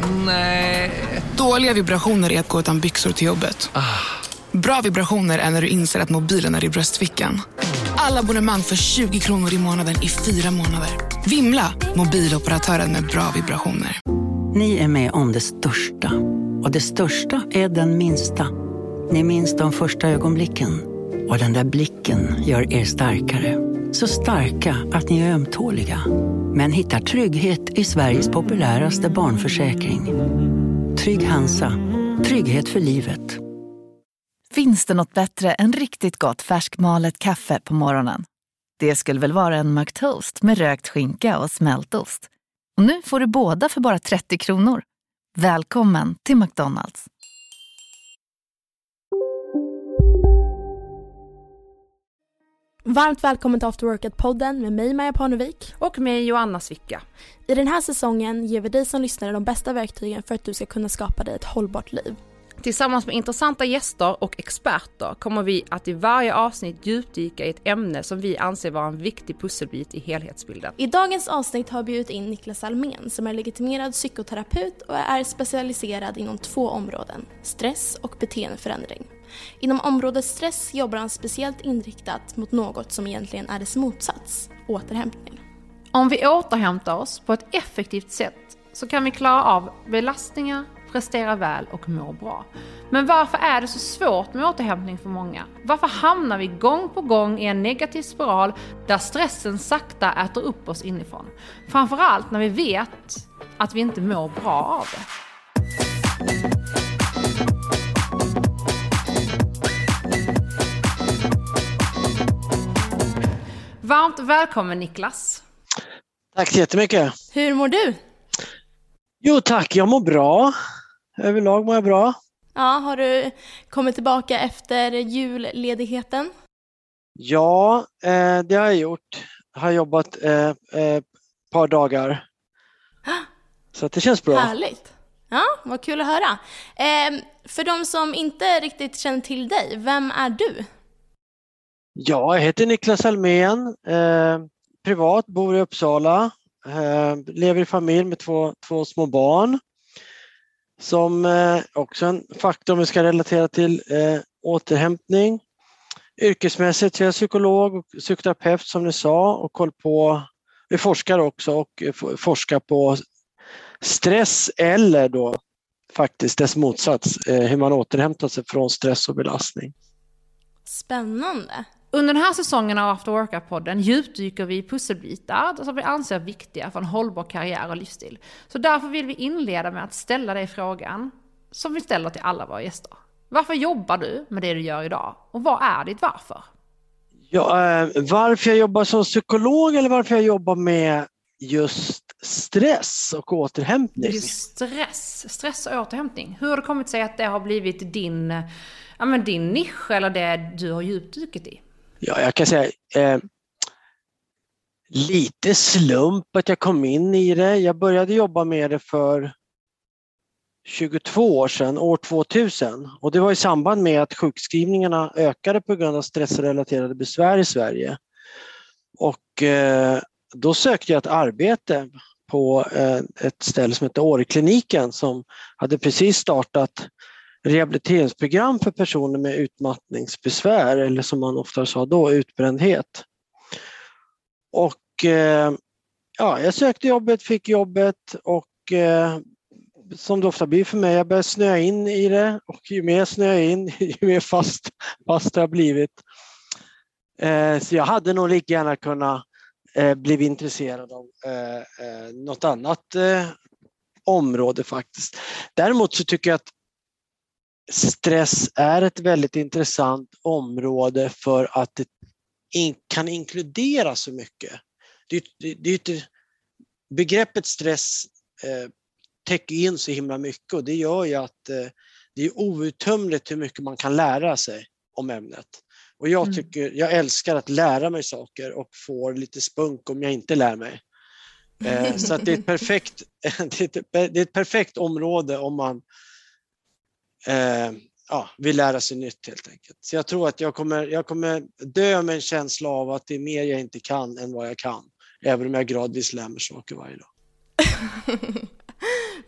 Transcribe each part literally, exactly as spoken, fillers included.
Nej. Dåliga vibrationer är att gå utan byxor till jobbet. Ah. Bra vibrationer är när du inser att mobilen är i bröstfickan. Alla abonnemang för tjugo kronor i månaden i fyra månader. Vimla, mobiloperatören med bra vibrationer. Ni är med om det största. Och det största är den minsta. Ni minns de första ögonblicken. Och den där blicken gör er starkare. Så starka att ni är ömtåliga. Men hittar trygghet i Sveriges populäraste barnförsäkring. Trygg Hansa. Trygghet för livet. Finns det något bättre än riktigt gott färskmalet kaffe på morgonen? Det skulle väl vara en McToast med rökt skinka och smältost. Och nu får du båda för bara trettio kronor. Välkommen till McDonald's. Varmt välkommen till After Workout-podden med mig Maja Parnevik och med Joanna Svicka. I den här säsongen ger vi dig som lyssnare de bästa verktygen för att du ska kunna skapa dig ett hållbart liv. Tillsammans med intressanta gäster och experter kommer vi att i varje avsnitt djupdyka i ett ämne som vi anser vara en viktig pusselbit i helhetsbilden. I dagens avsnitt har vi bjudit in Niklas Almén som är legitimerad psykoterapeut och är specialiserad inom två områden, stress och beteendeförändring. Inom området stress jobbar han speciellt inriktat mot något som egentligen är dess motsats, återhämtning. Om vi återhämtar oss på ett effektivt sätt så kan vi klara av belastningar, prestera väl och må bra. Men varför är det så svårt med återhämtning för många? Varför hamnar vi gång på gång i en negativ spiral där stressen sakta äter upp oss inifrån? Framförallt när vi vet att vi inte mår bra av det. Varmt välkommen Niklas. Tack så jättemycket. Hur mår du? Jo tack, jag mår bra. Överlag mår jag bra. Ja, har du kommit tillbaka efter julledigheten? Ja, eh, det har jag gjort. Jag har jobbat ett eh, eh, par dagar. Så att det känns bra. Härligt. Ja, vad kul att höra. Eh, för de som inte riktigt känner till dig, vem är du? Ja, jag heter Niklas Almén. Eh, privat, bor i Uppsala. Eh, lever i familj med två, två små barn. Som eh, också en faktor vi ska relatera till eh, återhämtning. Yrkesmässigt så är jag psykolog och psykoterapeut som ni sa och koll på, vi forskar också och forskar på stress eller då faktiskt dess motsats, eh, hur man återhämtar sig från stress och belastning. Spännande. Under den här säsongen av After Workout-podden djupdyker vi i pusselbitar som vi anser viktiga för en hållbar karriär och livsstil. Så därför vill vi inleda med att ställa dig frågan som vi ställer till alla våra gäster. Varför jobbar du med det du gör idag? Och vad är ditt varför? Ja, eh, varför jag jobbar som psykolog eller varför jag jobbar med just stress och återhämtning? Just stress, stress och återhämtning. Hur har det kommit sig att det har blivit din, ja, men din nisch eller det du har djupdykt i? Ja, jag kan säga eh, lite slump att jag kom in i det. Jag började jobba med det för tjugotvå år sedan, år tvåtusen. Och det var i samband med att sjukskrivningarna ökade på grund av stressrelaterade besvär i Sverige. Och eh, då sökte jag ett arbete på eh, ett ställe som heter Årekliniken som hade precis startat rehabiliteringsprogram för personer med utmattningsbesvär eller som man ofta sa då, utbrändhet. Och eh, ja, jag sökte jobbet, fick jobbet och eh, som det ofta blir för mig, jag började snöa in i det och ju mer snöa in, ju mer fast, fast det har blivit. Eh, så jag hade nog lika gärna kunnat eh, bli intresserad av eh, eh, något annat eh, område faktiskt. Däremot så tycker jag att stress är ett väldigt intressant område för att det in, kan inkludera så mycket. Det, det, det, det, begreppet stress eh, täcker in så himla mycket och det gör ju att eh, det är outtömligt hur mycket man kan lära sig om ämnet. Och jag tycker, jag älskar att lära mig saker och får lite spunk om jag inte lär mig. Eh, så att det är ett perfekt, det är ett, det är ett perfekt område om man Eh, ja, vill lära sig nytt helt enkelt. Så jag tror att jag kommer, jag kommer dö med en känsla av att det är mer jag inte kan än vad jag kan. Även om jag gradvis lär mig saker varje dag.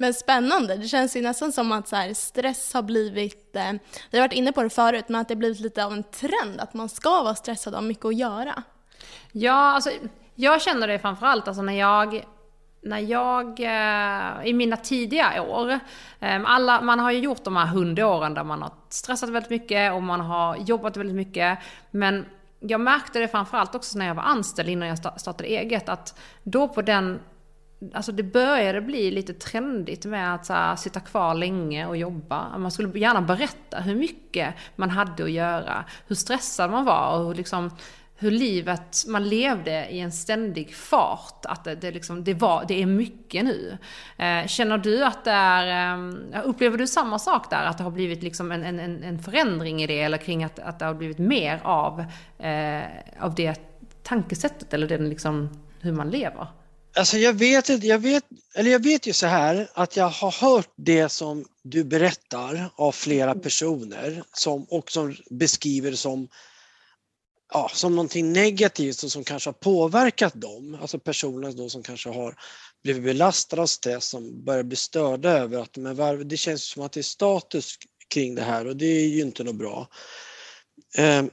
Men spännande, det känns ju nästan som att så här, stress har blivit, eh, vi har varit inne på det förut, men att det har blivit lite av en trend att man ska vara stressad och ha mycket att göra. Ja, alltså jag känner det framförallt alltså när jag när jag eh, i mina tidiga år, eh, alla, man har ju gjort de här hundåren där man har stressat väldigt mycket och man har jobbat väldigt mycket, men jag märkte det framförallt också när jag var anställd innan jag startade eget, att då på den, alltså det började bli lite trendigt med att så här, sitta kvar länge och jobba. Man skulle gärna berätta hur mycket man hade att göra, hur stressad man var och hur, liksom, hur livet man levde i en ständig fart. Att det, det, liksom, det, var, det är mycket nu. Eh, känner du att det är, eh, upplever du samma sak där? Att det har blivit liksom en, en, en förändring i det, eller kring att, att det har blivit mer av, eh, av det tankesättet eller den, liksom, hur man lever? Alltså jag vet, jag vet, eller jag vet ju så här att jag har hört det som du berättar av flera personer som, och som beskriver som, ja, som någonting negativt och som kanske har påverkat dem. Alltså personer då som kanske har blivit belastade av stress, som börjar bli störda över att men var, det känns som att det är status kring det här och det är ju inte något bra. Eh,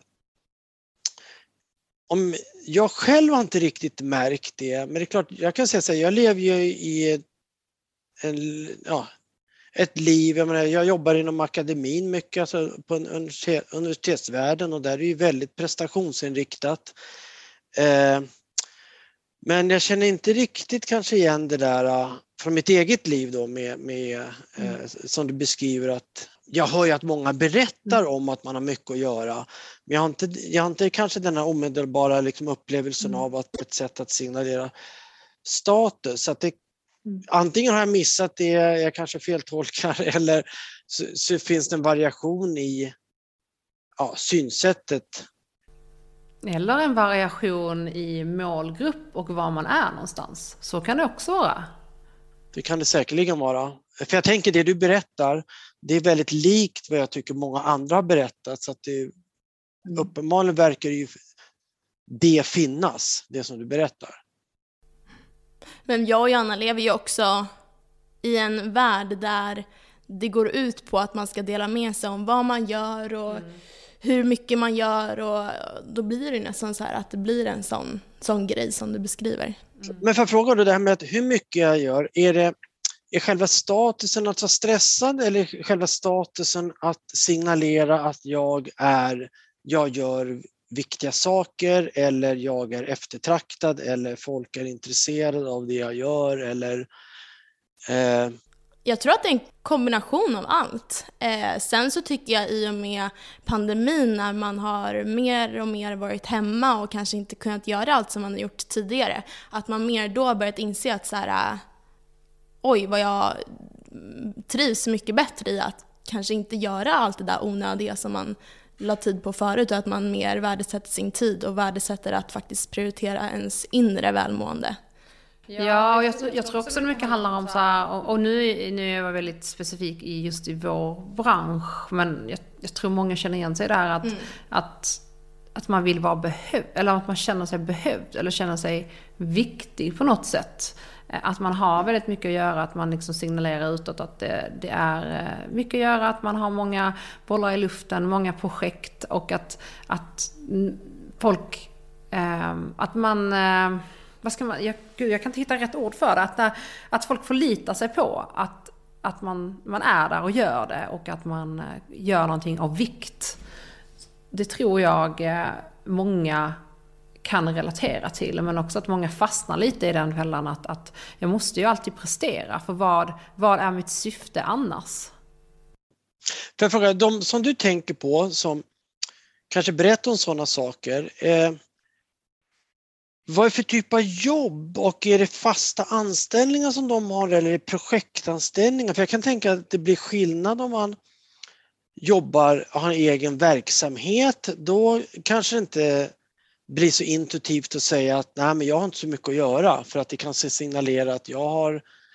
om jag själv har inte riktigt märkt det, men det är klart, jag kan säga så här, jag lever ju i en, ja, ett liv, jag menar, jag jobbar inom akademin mycket, alltså på en universitet, universitetsvärlden, och där är det ju väldigt prestationsinriktat. Eh, men jag känner inte riktigt kanske igen det där uh, från mitt eget liv då med, med eh, som du beskriver, att jag hör ju att många berättar om att man har mycket att göra, men jag har inte, jag har inte kanske den här omedelbara liksom upplevelsen mm. av att ett sätt att signalera status. Så att det, mm. antingen har jag missat det, jag kanske feltolkar, eller så, så finns det en variation i ja, synsättet. Eller en variation i målgrupp och var man är någonstans. Så kan det också vara. Det kan det säkerligen vara. För jag tänker det du berättar, det är väldigt likt vad jag tycker många andra har berättat. Så att det mm. uppenbarligen verkar ju det finnas, det som du berättar. Men jag och Anna lever ju också i en värld där det går ut på att man ska dela med sig om vad man gör och mm. hur mycket man gör, och då blir det nästan så här att det blir en sån, sån grej som du beskriver. Mm. Men för att fråga då det här med att hur mycket jag gör, är det är själva statusen att vara stressad eller själva statusen att signalera att jag är, jag gör viktiga saker, eller jag är eftertraktad, eller folk är intresserade av det jag gör, eller eh... Jag tror att det är en kombination av allt. Eh, sen så tycker jag i och med pandemin, när man har mer och mer varit hemma och kanske inte kunnat göra allt som man har gjort tidigare, att man mer då har börjat inse att så här, oj vad jag trivs mycket bättre i att kanske inte göra allt det där onödiga som man la tid på förut, och att man mer värdesätter sin tid och värdesätter att faktiskt prioritera ens inre välmående. Ja, och jag, jag tror också det mycket handlar om så här, och, och nu, nu är jag väldigt specifik i just i vår bransch, men jag, jag tror många känner igen sig där att, mm. att, att man vill vara behövd, eller att man känner sig behövd eller känner sig viktig på något sätt. Att man har väldigt mycket att göra, att man liksom signalerar utåt att det, det är mycket att göra, att man har många bollar i luften, många projekt, och att, att folk, eh, att man, eh, vad ska man, jag, gud, jag kan inte hitta rätt ord för det, att, att folk får lita sig på att, att man, man är där och gör det, och att man gör någonting av vikt. Det tror jag många kan relatera till, men också att många fastnar lite i den fällan att, att jag måste ju alltid prestera, för vad, vad är mitt syfte annars? För jag frågar, de som du tänker på som kanske berättar om sådana saker, eh, vad är för typ av jobb, och är det fasta anställningar som de har, eller är det projektanställningar? För jag kan tänka att det blir skillnad om man jobbar och har en egen verksamhet, då kanske det inte blir så intuitivt att säga att nej, men jag har inte så mycket att göra, för att det kan signalera att jag har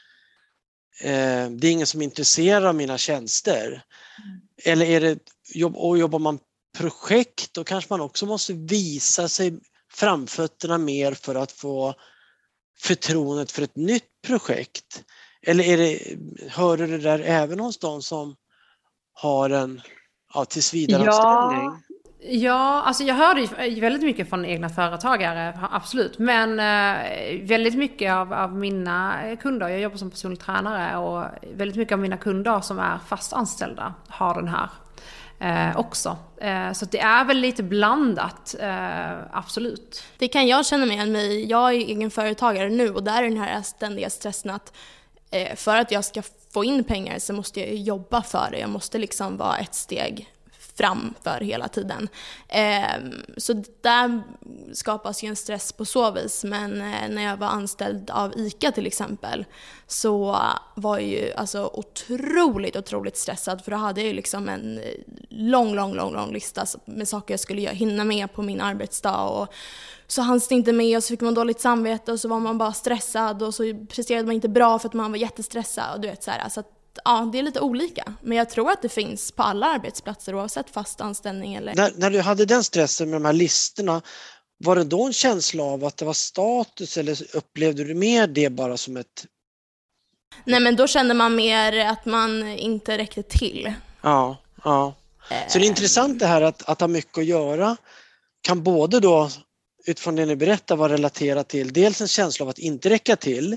eh, det är ingen som är intresserad av mina tjänster. Mm. Eller är det jobb, och jobbar man projekt, då kanske man också måste visa sig framfötterna mer för att få förtroendet för ett nytt projekt. Eller är det, hör du det där även hos de som har en ja, tillsvidareanställning? Ja, ja, alltså jag hörde ju väldigt mycket från egna företagare, absolut. Men eh, väldigt mycket av, av mina kunder, jag jobbar som personlig tränare, och väldigt mycket av mina kunder som är fast anställda har den här eh, också. Eh, så det är väl lite blandat, eh, absolut. Det kan jag känna med mig. Jag är egen företagare nu, och där är den här ständiga stressen att eh, för att jag ska få in pengar så måste jag jobba för det. Jag måste liksom vara ett steg framför hela tiden. Eh, så där skapas ju en stress på så vis. Men eh, när jag var anställd av ICA till exempel, så var jag ju alltså otroligt, otroligt stressad. För då hade jag ju liksom en lång, lång, lång, lång lista med saker jag skulle hinna med på min arbetsdag. Och så hanns det inte med, och så fick man dåligt samvete, och så var man bara stressad, och så presterade man inte bra för att man var jättestressad. Och du vet, så här, så att ja, det är lite olika. Men jag tror att det finns på alla arbetsplatser, oavsett fast anställning eller... När, när du hade den stressen med de här listorna, var det då en känsla av att det var status, eller upplevde du mer det bara som ett... Nej, men då kände man mer att man inte räckte till. Ja, ja. Så det är intressant det här att, att ha mycket att göra. Kan både då, utifrån det ni berättar, vara relaterat till dels en känsla av att inte räcka till.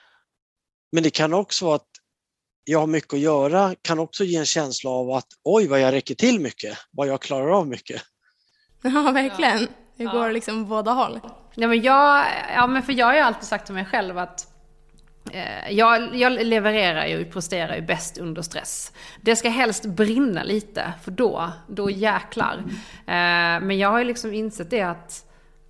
Men det kan också vara att jag har mycket att göra, kan också ge en känsla av att oj, vad jag räcker till mycket, vad jag klarar av mycket. Ja, verkligen. Det går Ja. liksom båda håll. Ja, men jag, ja, men för jag har ju alltid sagt till mig själv att eh, jag, jag levererar ju och presterar ju bäst under stress. Det ska helst brinna lite, för då, då jäklar. Eh, men jag har ju liksom insett det att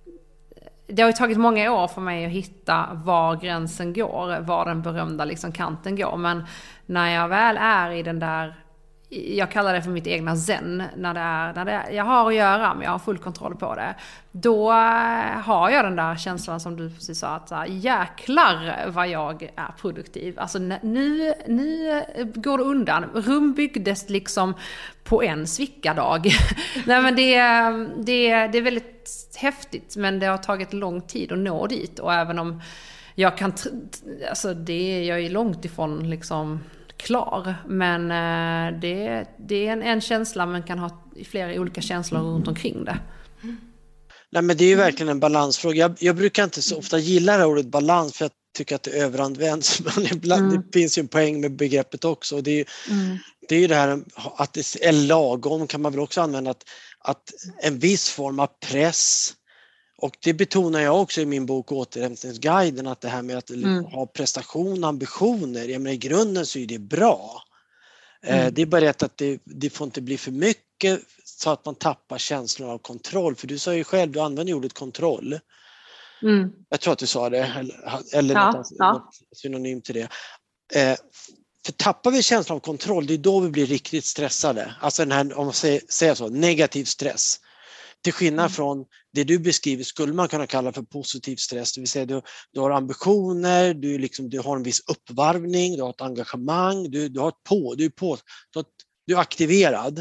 det har ju tagit många år för mig att hitta var gränsen går, var den berömda liksom kanten går. Men när jag väl är i den där, jag kallar det för mitt egna zen, när det är, när det är, jag har att göra men jag har full kontroll på det, då har jag den där känslan som du precis sa, att så här, jäklar vad jag är produktiv. Alltså nu, nu går det undan. Rum byggdes liksom på en svickadag. Nej, men det, det, det är väldigt häftigt, men det har tagit lång tid att nå dit. Och även om jag kan, alltså det, jag är långt ifrån liksom klar, men det, det är en, en känsla, man kan ha flera olika känslor runt omkring det. Nej, men det är ju verkligen en balansfråga. Jag, jag brukar inte så ofta gilla det ordet balans, för jag tycker att det överanvänds. Men ibland, mm. det finns ju en poäng med begreppet också. Det är ju, mm. det, är ju det här att det är lagom, kan man väl också använda, att, att en viss form av press, och det betonar jag också i min bok Återhämtningsguiden, att det här med att mm. ha prestation, ambitioner, jag menar, i grunden så är det bra. Mm. Det är bara rätt att det, det får inte bli för mycket så att man tappar känslan av kontroll. För du sa ju själv, du använder ordet kontroll. Mm. Jag tror att du sa det, eller, eller ja, något, ja. något synonym till det. Eh, för tappar vi känslan av kontroll, det är då vi blir riktigt stressade. Alltså den här, om man säger, säger så, negativ stress. Till skillnad mm. från det du beskriver skulle man kunna kalla för positiv stress. Det vill säga du, du har ambitioner, du, liksom, du har en viss uppvarvning, du har ett engagemang, du, du, har ett på, du, är på, du, har, du är aktiverad.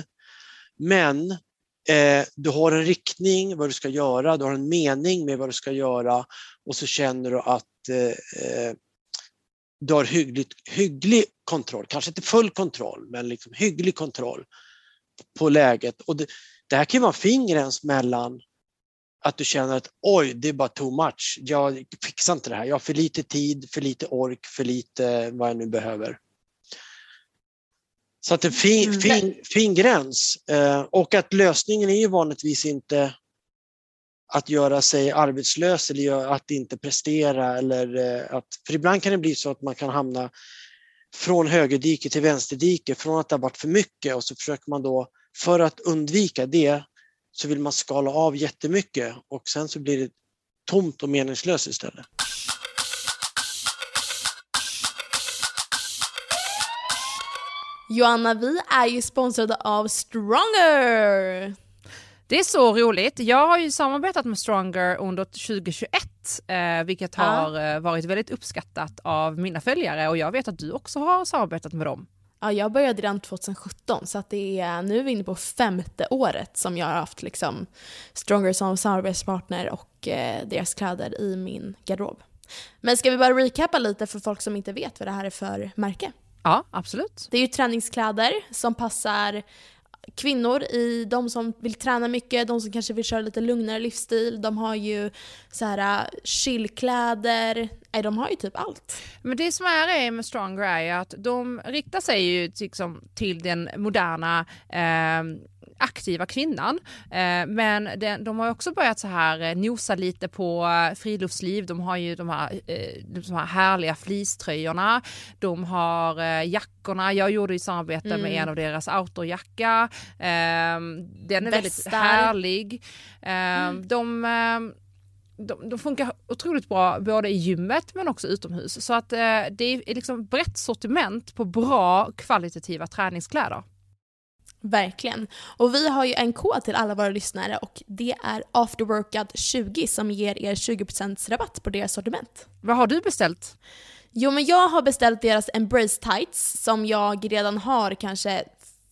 Men eh, du har en riktning vad du ska göra, du har en mening med vad du ska göra, och så känner du att eh, du har hyggligt, hygglig kontroll. Kanske inte full kontroll, men liksom hygglig kontroll på läget. Och det, det här kan vara en fin gräns mellan att du känner att oj, det är bara too much. Jag fixar inte det här. Jag har för lite tid, för lite ork, för lite vad jag nu behöver. Så att en fin, fin, fin gräns. Eh, och att lösningen är ju vanligtvis inte att göra sig arbetslös eller att inte prestera. Eller eh, att, för ibland kan det bli så att man kan hamna från högerdike till vänsterdike, från att det har varit för mycket, och så försöker man då, för att undvika det, så vill man skala av jättemycket, och sen så blir det tomt och meningslöst istället. Joanna, vi är ju sponsrade av Stronger. Det är så roligt. Jag har ju samarbetat med Stronger under tjugohundratjugoett, eh, vilket ja. har varit väldigt uppskattat av mina följare, och jag vet att du också har samarbetat med dem. Ja, jag började redan tjugosjutton, så att det är, nu är vi inne på femte året som jag har haft liksom Stronger som samarbetspartner och eh, deras kläder i min garderob. Men ska vi bara recappa lite för folk som inte vet vad det här är för märke? Ja, absolut. Det är ju träningskläder som passar kvinnor, i de som vill träna mycket, de som kanske vill köra lite lugnare livsstil. De har ju så här chillkläder. Nej, de har ju typ allt. Men det som är med Stronger är att de riktar sig ju liksom till den moderna eh, aktiva kvinnan. Eh, men den, de har också börjat så här eh, nosa lite på eh, friluftsliv. De har ju de här, eh, de här härliga fleecetröjorna. De har eh, jackorna. Jag gjorde ju samarbete mm. med en av deras outdoorjacka. Eh, den är Västar. väldigt härlig. Eh, mm. De... Eh, De, de funkar otroligt bra både i gymmet men också utomhus. Så att eh, det är liksom brett sortiment på bra kvalitativa träningskläder. Verkligen. Och vi har ju en kod till alla våra lyssnare och det är afterworkout tjugo som ger er tjugo procent rabatt på deras sortiment. Vad har du beställt? Jo, men jag har beställt deras Embrace Tights som jag redan har kanske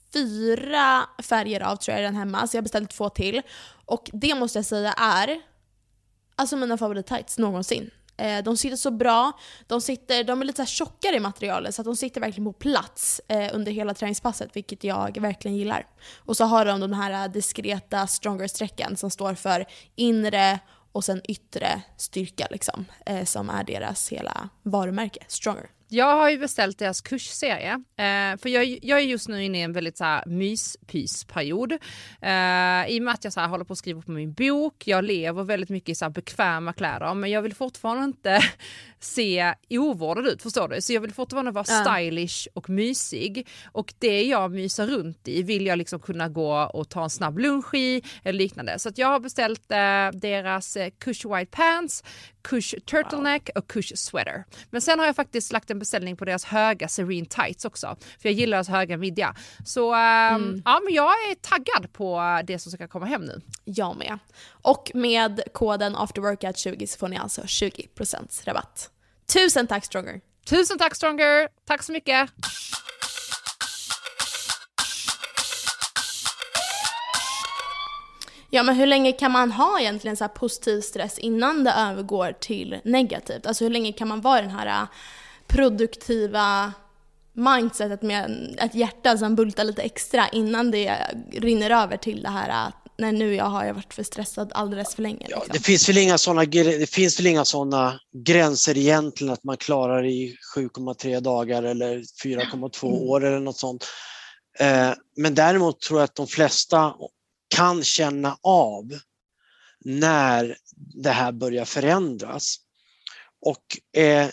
fyra färger av, tror jag, redan hemma. Så jag har beställt två till. Och det måste jag säga är alltså mina favorit-tights någonsin. Eh, de sitter så bra. De, sitter, de är lite så här tjockare i materialet så att de sitter verkligen på plats eh, under hela träningspasset, vilket jag verkligen gillar. Och så har de den här diskreta Stronger-strecken som står för inre och sen yttre styrka liksom, eh, som är deras hela varumärke, Stronger. Jag har ju beställt deras kursserie. Eh, för jag, jag är just nu inne i en väldigt så här myspysperiod. Eh, I och med att jag så här, håller på att skriva på min bok. Jag lever väldigt mycket i så här, bekväma kläder. Men jag vill fortfarande inte se ovårdad ut, förstår du? Så jag vill fortfarande vara ja. stylish och mysig. Och det jag myser runt i vill jag liksom kunna gå och ta en snabb lunch i eller liknande. Så att jag har beställt eh, deras eh, Kush White Pants, Kush Turtleneck wow. och Kush Sweater. Men sen har jag faktiskt lagt en beställning på deras höga Serene Tights också. För jag gillar deras höga midja. Så äh, mm. ja, men jag är taggad på det som ska komma hem nu. Jag med. Och med koden afterworkout tjugo så får ni alltså tjugo procent rabatt. Tusen tack Stronger! Tusen tack Stronger! Tack så mycket! Ja, men hur länge kan man ha egentligen så här positiv stress innan det övergår till negativt? Alltså hur länge kan man vara i den här produktiva mindsetet med ett hjärta som bultar lite extra innan det rinner över till det här när nu jag har varit för stressad alldeles för länge. Liksom. Ja, det finns väl inga sådana det finns väl inga sådana gränser egentligen att man klarar i sju komma tre dagar eller fyra komma två mm. år eller något sånt. Eh, men däremot tror jag att de flesta kan känna av när det här börjar förändras. Och eh,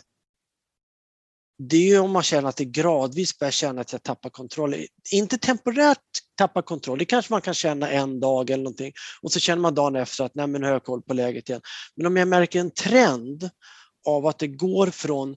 det är ju om man känner att det gradvis börjar känna att jag tappar kontroll. Inte temporärt tappar kontroll. Det kanske man kan känna en dag eller någonting. Och så känner man dagen efter att nej, men har jag koll på läget igen. Men om jag märker en trend av att det går från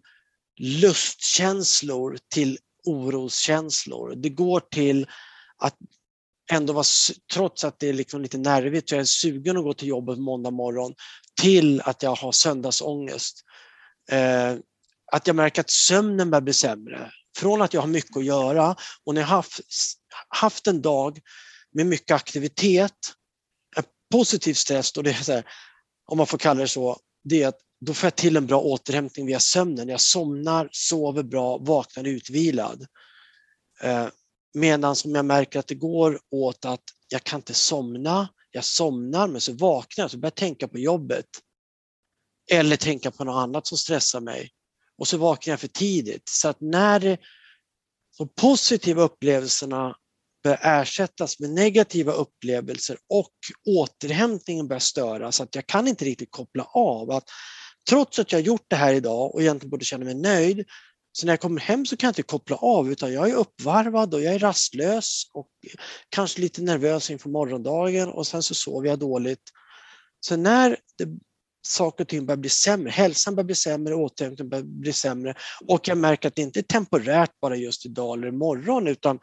lustkänslor till oroskänslor. Det går till att ändå vara, trots att det är liksom lite nervigt så jag är sugen att gå till jobbet måndag morgon, till att jag har söndagsångest. Eh, att jag märker att sömnen börjar bli sämre. Från att jag har mycket att göra och när jag har haft, haft en dag med mycket aktivitet, en positiv stress, och det är så här, om man får kalla det så, det är att då får jag till en bra återhämtning via sömnen. Jag somnar, sover bra, vaknar utvilad. Eh, Medan som jag märker att det går åt att jag kan inte somna, jag somnar men så vaknar jag så börjar jag tänka på jobbet. Eller tänka på något annat som stressar mig. Och så vaknar jag för tidigt. Så att när det, de positiva upplevelserna börjar ersättas med negativa upplevelser och återhämtningen börjar störas, så att jag kan inte riktigt koppla av. Att trots att jag har gjort det här idag och egentligen borde känna mig nöjd, så när jag kommer hem så kan jag inte koppla av, utan jag är uppvarvad och jag är rastlös och kanske lite nervös inför morgondagen, och sen så sover jag dåligt. Så när det, saker och ting börjar bli sämre, hälsan börjar bli sämre, återhämtningen börjar bli sämre, och jag märker att det inte är temporärt bara just idag eller imorgon, utan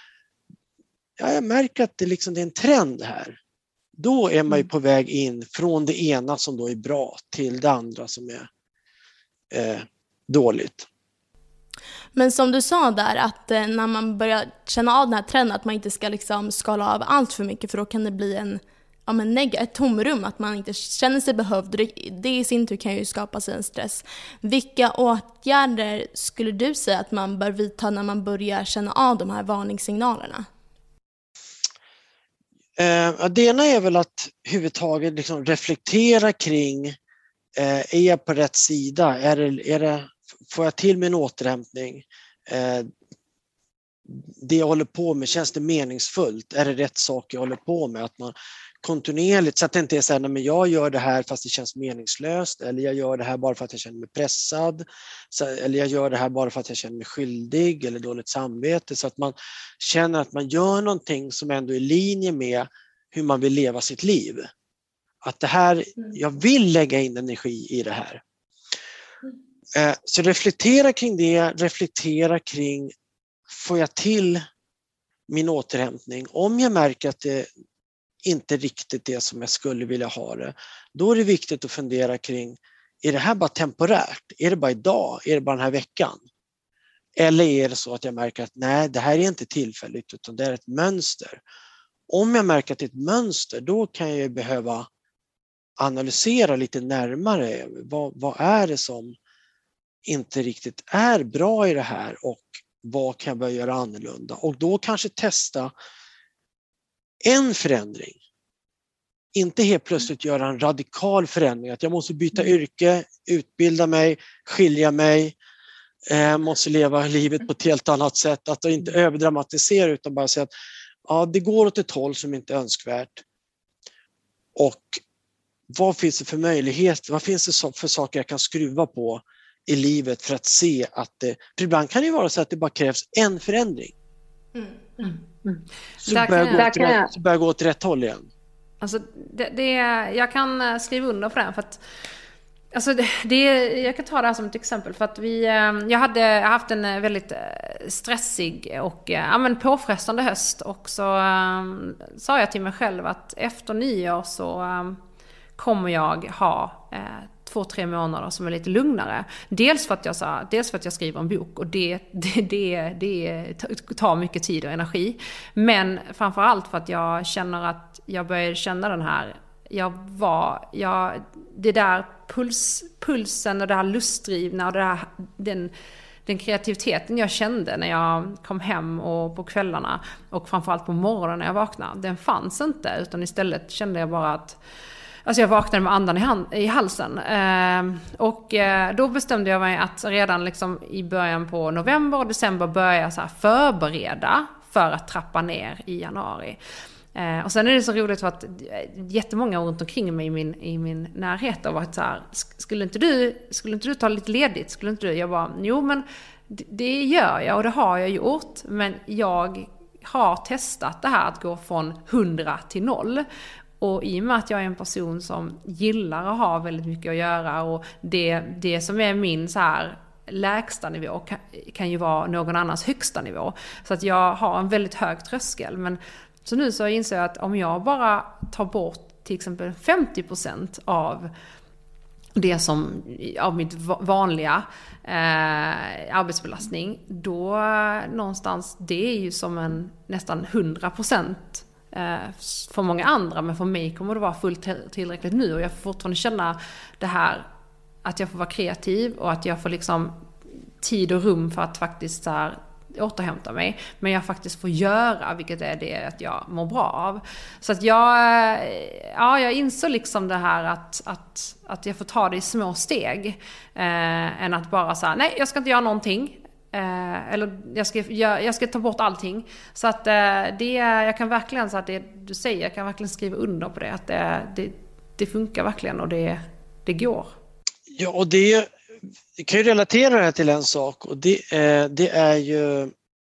ja, jag märker att det, liksom, det är en trend här. Då är man ju på väg in från det ena som då är bra till det andra som är eh, dåligt. Men som du sa där, att eh, när man börjar känna av den här trenden, att man inte ska liksom skala av allt för mycket, för då kan det bli en ja, men neg- ett tomrum, att man inte känner sig behövd. Det, det i sin tur kan ju skapa sig en stress. Vilka åtgärder skulle du säga att man bör vidta när man börjar känna av de här varningssignalerna? Eh, det ena är väl att huvudtaget liksom reflektera kring, eh, är jag på rätt sida? Är det, är det, får jag till min återhämtning? Eh, det jag håller på med, känns det meningsfullt? Är det rätt sak jag håller på med? Att man kontinuerligt, så att det inte är så här, nej, men jag gör det här fast det känns meningslöst, eller jag gör det här bara för att jag känner mig pressad, så, eller jag gör det här bara för att jag känner mig skyldig eller dåligt samvete, så att man känner att man gör någonting som ändå är i linje med hur man vill leva sitt liv. Att det här, jag vill lägga in energi i det här. Eh, så reflektera kring det, reflektera kring, får jag till min återhämtning? Om jag märker att det inte riktigt det som jag skulle vilja ha det, då är det viktigt att fundera kring, är det här bara temporärt? Är det bara idag? Är det bara den här veckan? Eller är det så att jag märker att nej, det här är inte tillfälligt utan det är ett mönster. Om jag märker att det är ett mönster, då kan jag behöva analysera lite närmare. Vad, vad är det som inte riktigt är bra i det här och vad kan jag börja göra annorlunda? Och då kanske testa en förändring. Inte helt plötsligt göra en radikal förändring. Att jag måste byta yrke, utbilda mig, skilja mig. Eh, måste leva livet på ett helt annat sätt. Att inte överdramatisera utan bara säga att ja, det går åt ett håll som inte är önskvärt. Och vad finns det för möjlighet? Vad finns det för saker jag kan skruva på i livet för att se att det... För ibland kan det vara så att det bara krävs en förändring. Mm. Mm. Mm. Så börjar jag gå åt rätt håll igen. Alltså det, det, jag kan skriva under för den, för att alltså det, det, jag kan ta det här som ett exempel, för att vi, jag hade haft en väldigt stressig och ja, men påfrestande höst, och så um, sa jag till mig själv att efter nyår så um, kommer jag ha uh, två, tre månader som är lite lugnare. Dels för att jag, sa, dels för att jag skriver en bok, och det, det, det, det tar mycket tid och energi. Men framförallt för att jag känner att jag börjar känna den här, jag var, jag, det där puls, pulsen och det här lustdrivna och det här, den, den kreativiteten jag kände när jag kom hem och på kvällarna och framförallt på morgonen när jag vaknade, den fanns inte, utan istället kände jag bara att alltså jag vaknade med andan i, hand, i halsen. Eh, och eh, då bestämde jag mig att redan liksom i början på november och december börja jag så här förbereda för att trappa ner i januari. Eh, och sen är det så roligt för att jättemånga runt omkring mig i min, i min närhet har varit så här, skulle inte du, skulle inte du ta lite ledigt? Skulle inte du? Jag bara, jo men det, det gör jag och det har jag gjort. Men jag har testat det här att gå från hundra till noll. Och i och med att jag är en person som gillar att ha väldigt mycket att göra, och det, det som är min så här lägsta nivå kan, kan ju vara någon annans högsta nivå. Så att jag har en väldigt hög tröskel. Men så nu så inser jag att om jag bara tar bort till exempel femtio procent av det som av mitt vanliga eh, arbetsbelastning, då någonstans, det är ju som en nästan hundra procent för många andra, men för mig kommer det vara fullt tillräckligt nu, och jag får fortfarande känna det här att jag får vara kreativ och att jag får liksom tid och rum för att faktiskt så här återhämta mig, men jag faktiskt får göra, vilket är det att jag mår bra av. Så att jag ja, jag insåg liksom det här att, att, att jag får ta det i små steg eh, än att bara säga nej, jag ska inte göra någonting. Eh, eller jag ska, jag, jag ska ta bort allting. Så att eh, det, jag kan verkligen, så att det du säger, jag kan verkligen skriva under på det, att det, det, det funkar verkligen, och det, det går. Ja, och det, det kan ju relatera det här till en sak, och det, eh, det är ju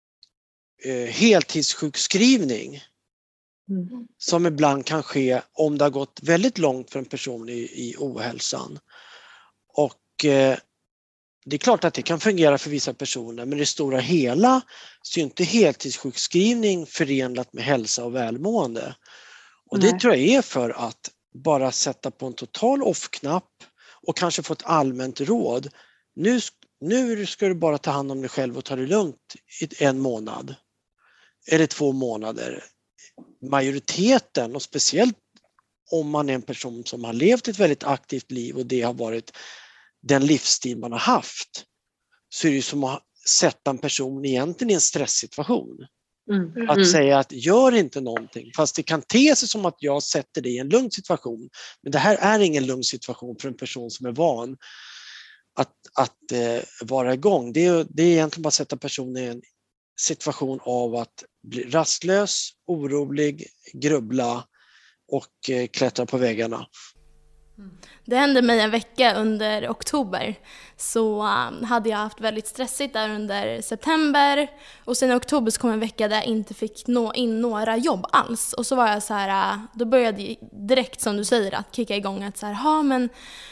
eh, heltidssjukskrivning mm. som ibland kan ske om det har gått väldigt långt för en person i, i ohälsan. Och eh, det är klart att det kan fungera för vissa personer, men i det stora hela så är inte heltidssjukskrivning förenat med hälsa och välmående. Och det Nej. tror jag är för att bara sätta på en total off-knapp och kanske få ett allmänt råd. Nu, nu ska du bara ta hand om dig själv och ta det lugnt i en månad eller två månader. Majoriteten, och speciellt om man är en person som har levt ett väldigt aktivt liv och det har varit den livsstil man har haft, så är det ju som att sätta en person egentligen i en stresssituation. Mm. Att mm. säga att gör inte någonting, fast det kan te sig som att jag sätter det i en lugn situation. Men det här är ingen lugn situation för en person som är van att, att eh, vara igång. Det är, det är egentligen bara att sätta personen i en situation av att bli rastlös, orolig, grubbla och eh, klättra på väggarna. Det hände mig en vecka under oktober, så um, hade jag haft väldigt stressigt där under september, och sen i oktober så kom en vecka där jag inte fick nå in några jobb alls, och så var jag så här, uh, då började jag direkt som du säger att kicka igång att så här, ha men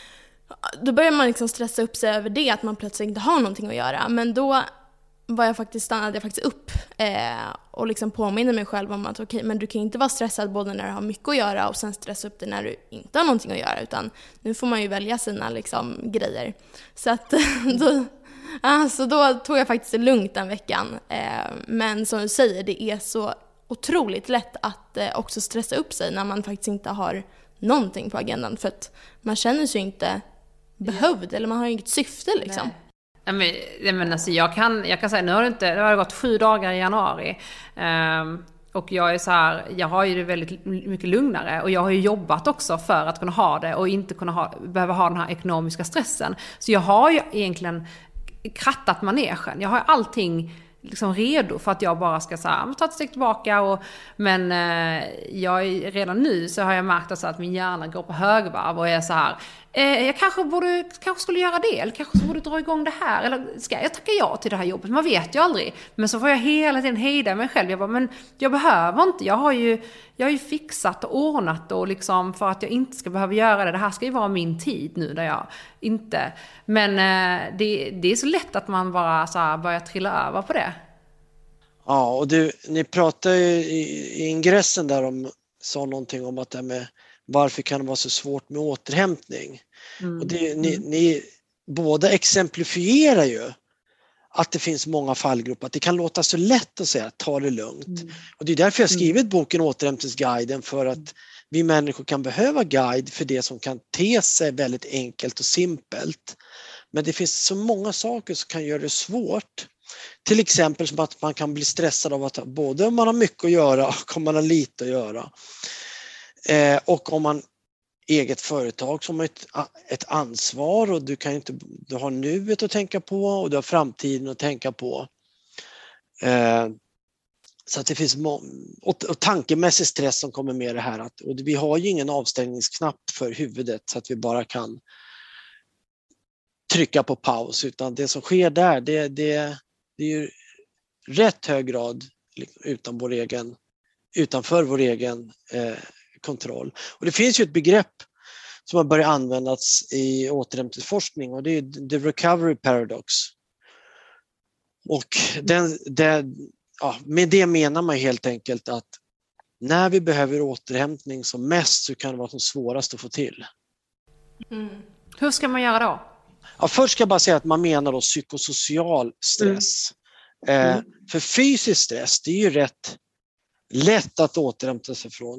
då börjar man liksom stressa upp sig över det, att man plötsligt inte har någonting att göra, men då var jag faktiskt, stannade jag faktiskt upp eh, och liksom påminner mig själv om att okej, men du kan inte vara stressad både när du har mycket att göra och sen stressa upp dig när du inte har någonting att göra, utan nu får man ju välja sina liksom grejer. Så att då, alltså då tog jag faktiskt det lugnt den veckan. Eh, men som du säger, det är så otroligt lätt att eh, också stressa upp sig när man faktiskt inte har någonting på agendan, för att man känner sig inte behövd eller man har inget syfte liksom. Nej. Men, men alltså jag, kan, jag kan säga, nu har det, inte, det har gått sju dagar i januari. Um, och jag är så här, jag har ju det väldigt mycket lugnare. Och jag har ju jobbat också för att kunna ha det och inte kunna ha, behöva ha den här ekonomiska stressen. Så jag har ju egentligen krattat manegen. Jag har allting liksom redo för att jag bara ska så här, ta ett steg tillbaka. Och, men eh, jag, redan nu så har jag märkt alltså att min hjärna går på högvarv och är så här, eh, jag kanske, borde, kanske skulle göra det, eller kanske borde dra igång det här, eller ska jag tacka ja till det här jobbet? Man vet ju aldrig. Men så får jag hela tiden hejda mig själv. Jag bara, men jag behöver inte. Jag har ju, jag har ju fixat och ordnat och liksom för att jag inte ska behöva göra det. Det här ska ju vara min tid nu där jag inte. Men eh, det, det är så lätt att man bara så här börjar trilla över på det. Ja, och du, ni pratade ju i, i ingressen där om, sa någonting om att det med varför kan det vara så svårt med återhämtning. Mm. Och det, ni, ni båda exemplifierar ju att det finns många fallgrupper. Att det kan låta så lätt att säga ta det lugnt. Mm. Och det är därför jag skrivit boken Återhämtningsguiden, för att vi människor kan behöva guide för det som kan te sig väldigt enkelt och simpelt. Men det finns så många saker som kan göra det svårt. Till exempel som att man kan bli stressad av att både om man har mycket att göra och om man har lite att göra. Eh, och om man eget företag som har ett, ett ansvar, och du kan inte, du har nuet att tänka på och du har framtiden att tänka på. Eh, så att det finns må- och, och tankemässig stress som kommer med det här. Att, och vi har ju ingen avstängningsknapp för huvudet så att vi bara kan trycka på paus, utan det som sker där, det, det, det är ju rätt hög grad utan vår egen, utanför vår egen eh, kontroll. Och det finns ju ett begrepp som har börjat användas i återhämtningsforskning, och det är the recovery paradox. Och den, den, ja, med det menar man helt enkelt att när vi behöver återhämtning som mest så kan det vara som svårast att få till. Mm. Hur ska man göra då? Ja, först ska jag bara säga att man menar då psykosocial stress. Mm. Mm. Eh, för fysisk stress, det är ju rätt lätt att återhämta sig från.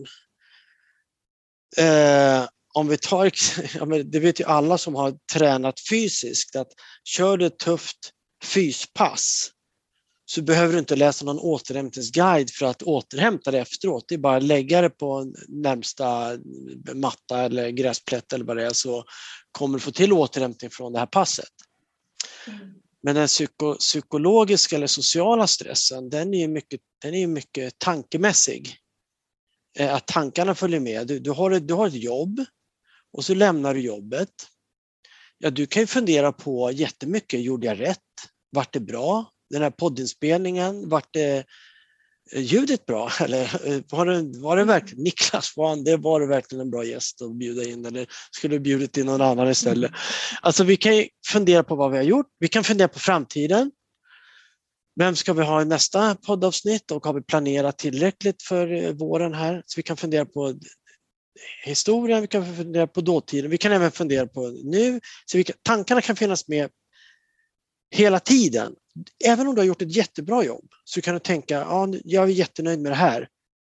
Eh, om vi tar, ja, men det vet ju alla som har tränat fysiskt, att kör du ett tufft fyspass så behöver du inte läsa någon återhämtningsguide för att återhämta det efteråt. Det är bara att lägga det på närmsta matta eller gräsplätt eller vad det är, så kommer du få till återhämtning från det här passet. Mm. Men den psyko, psykologiska eller sociala stressen, den är ju mycket, den är mycket tankemässig. Eh, att tankarna följer med. Du, du, har ett, du har ett jobb och så lämnar du jobbet. Ja, du kan ju fundera på jättemycket. Gjorde jag rätt? Vart det bra? Den här poddinspelningen, vart det ljudet bra? Eller var det, var det verkligen Niklas, var, det, var det verkligen en bra gäst att bjuda in, eller skulle du bjudit in någon annan istället? Alltså vi kan ju fundera på vad vi har gjort. Vi kan fundera på framtiden. Vem ska vi ha i nästa poddavsnitt, och har vi planerat tillräckligt för våren här? Så vi kan fundera på historien, vi kan fundera på dåtiden, vi kan även fundera på nu. Så vi kan, tankarna kan finnas med hela tiden. Även om du har gjort ett jättebra jobb så kan du tänka, ja, jag är jättenöjd med det här.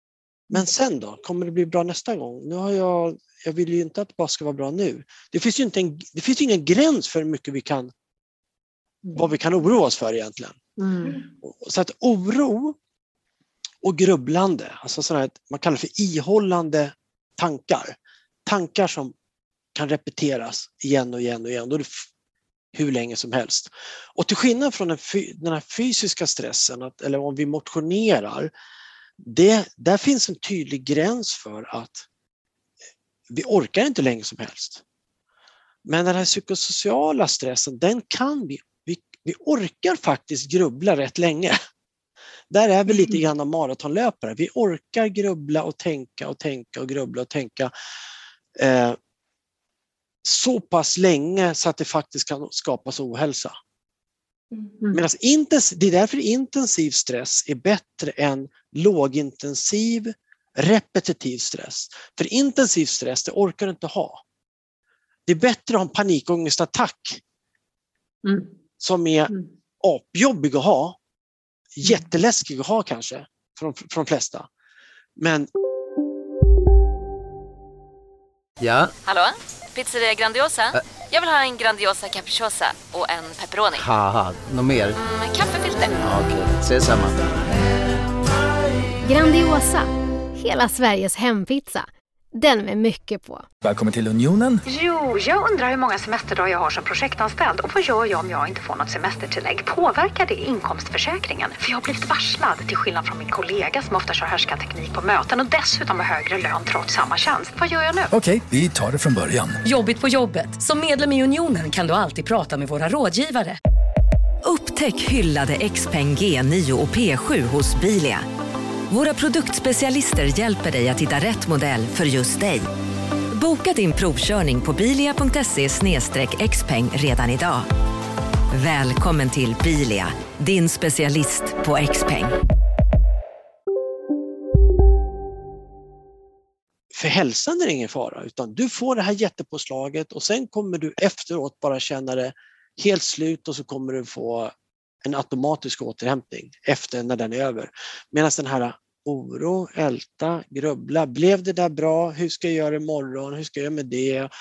Men sen då? Kommer det bli bra nästa gång? Nu har jag, jag vill ju inte att det bara ska vara bra nu. Det finns ju inte en, det finns ingen gräns för hur mycket vi kan, vad vi kan oroa oss för egentligen. Mm. Så att oro och grubblande, alltså sådana här, man kallar för ihållande tankar. Tankar som kan repeteras igen och igen och igen. Då är det hur länge som helst. Och till skillnad från den, den här fysiska stressen, att, eller om vi motionerar, det, där finns en tydlig gräns för att vi orkar inte länge som helst. Men den här psykosociala stressen, den kan vi, vi, vi orkar faktiskt grubbla rätt länge. Där är vi lite grann av maratonlöpare. Vi orkar grubbla och tänka och tänka och grubbla och tänka eh, så pass länge så att det faktiskt kan skapas ohälsa. Mm. Medan intens- det är därför intensiv stress är bättre än lågintensiv repetitiv stress. För intensiv stress, det orkar du inte ha. Det är bättre att ha en panikångestattack mm. som är mm. apjobbig att ha, jätteläskig att ha kanske för de, för de flesta. Men... Ja? Hallå? Pizzeria Grandiosa? Ä- Jag vill ha en Grandiosa capriciosa och en pepperoni. Haha, något mer? Mm, kaffefilter. Ja, okej, okay. Ses samma. Grandiosa, hela Sveriges hempizza. Den med mycket på. Välkommen till Unionen. Jo, jag undrar hur många semesterdagar jag har som projektanställd. Och vad gör jag om jag inte får något semestertillägg? Påverkar det inkomstförsäkringen? För jag har blivit varslad, till skillnad från min kollega som ofta kör härskarteknik på möten. Och dessutom har högre lön trots samma tjänst. Vad gör jag nu? Okej, vi tar det från början. Jobbigt på jobbet. Som medlem i Unionen kan du alltid prata med våra rådgivare. Upptäck hyllade Xpeng G nio och P sju hos Bilia. Våra produktspecialister hjälper dig att hitta rätt modell för just dig. Boka din provkörning på bilia punkt se slash xpeng redan idag. Välkommen till Bilia, din specialist på Xpeng. För hälsan är det ingen fara, utan du får det här jättepåslaget och sen kommer du efteråt bara känna det helt slut och så kommer du få en automatisk återhämtning efter när den är över. Medan den här oro, älta, grubbla, blev det där bra? Hur ska jag göra imorgon? Hur ska jag göra med det?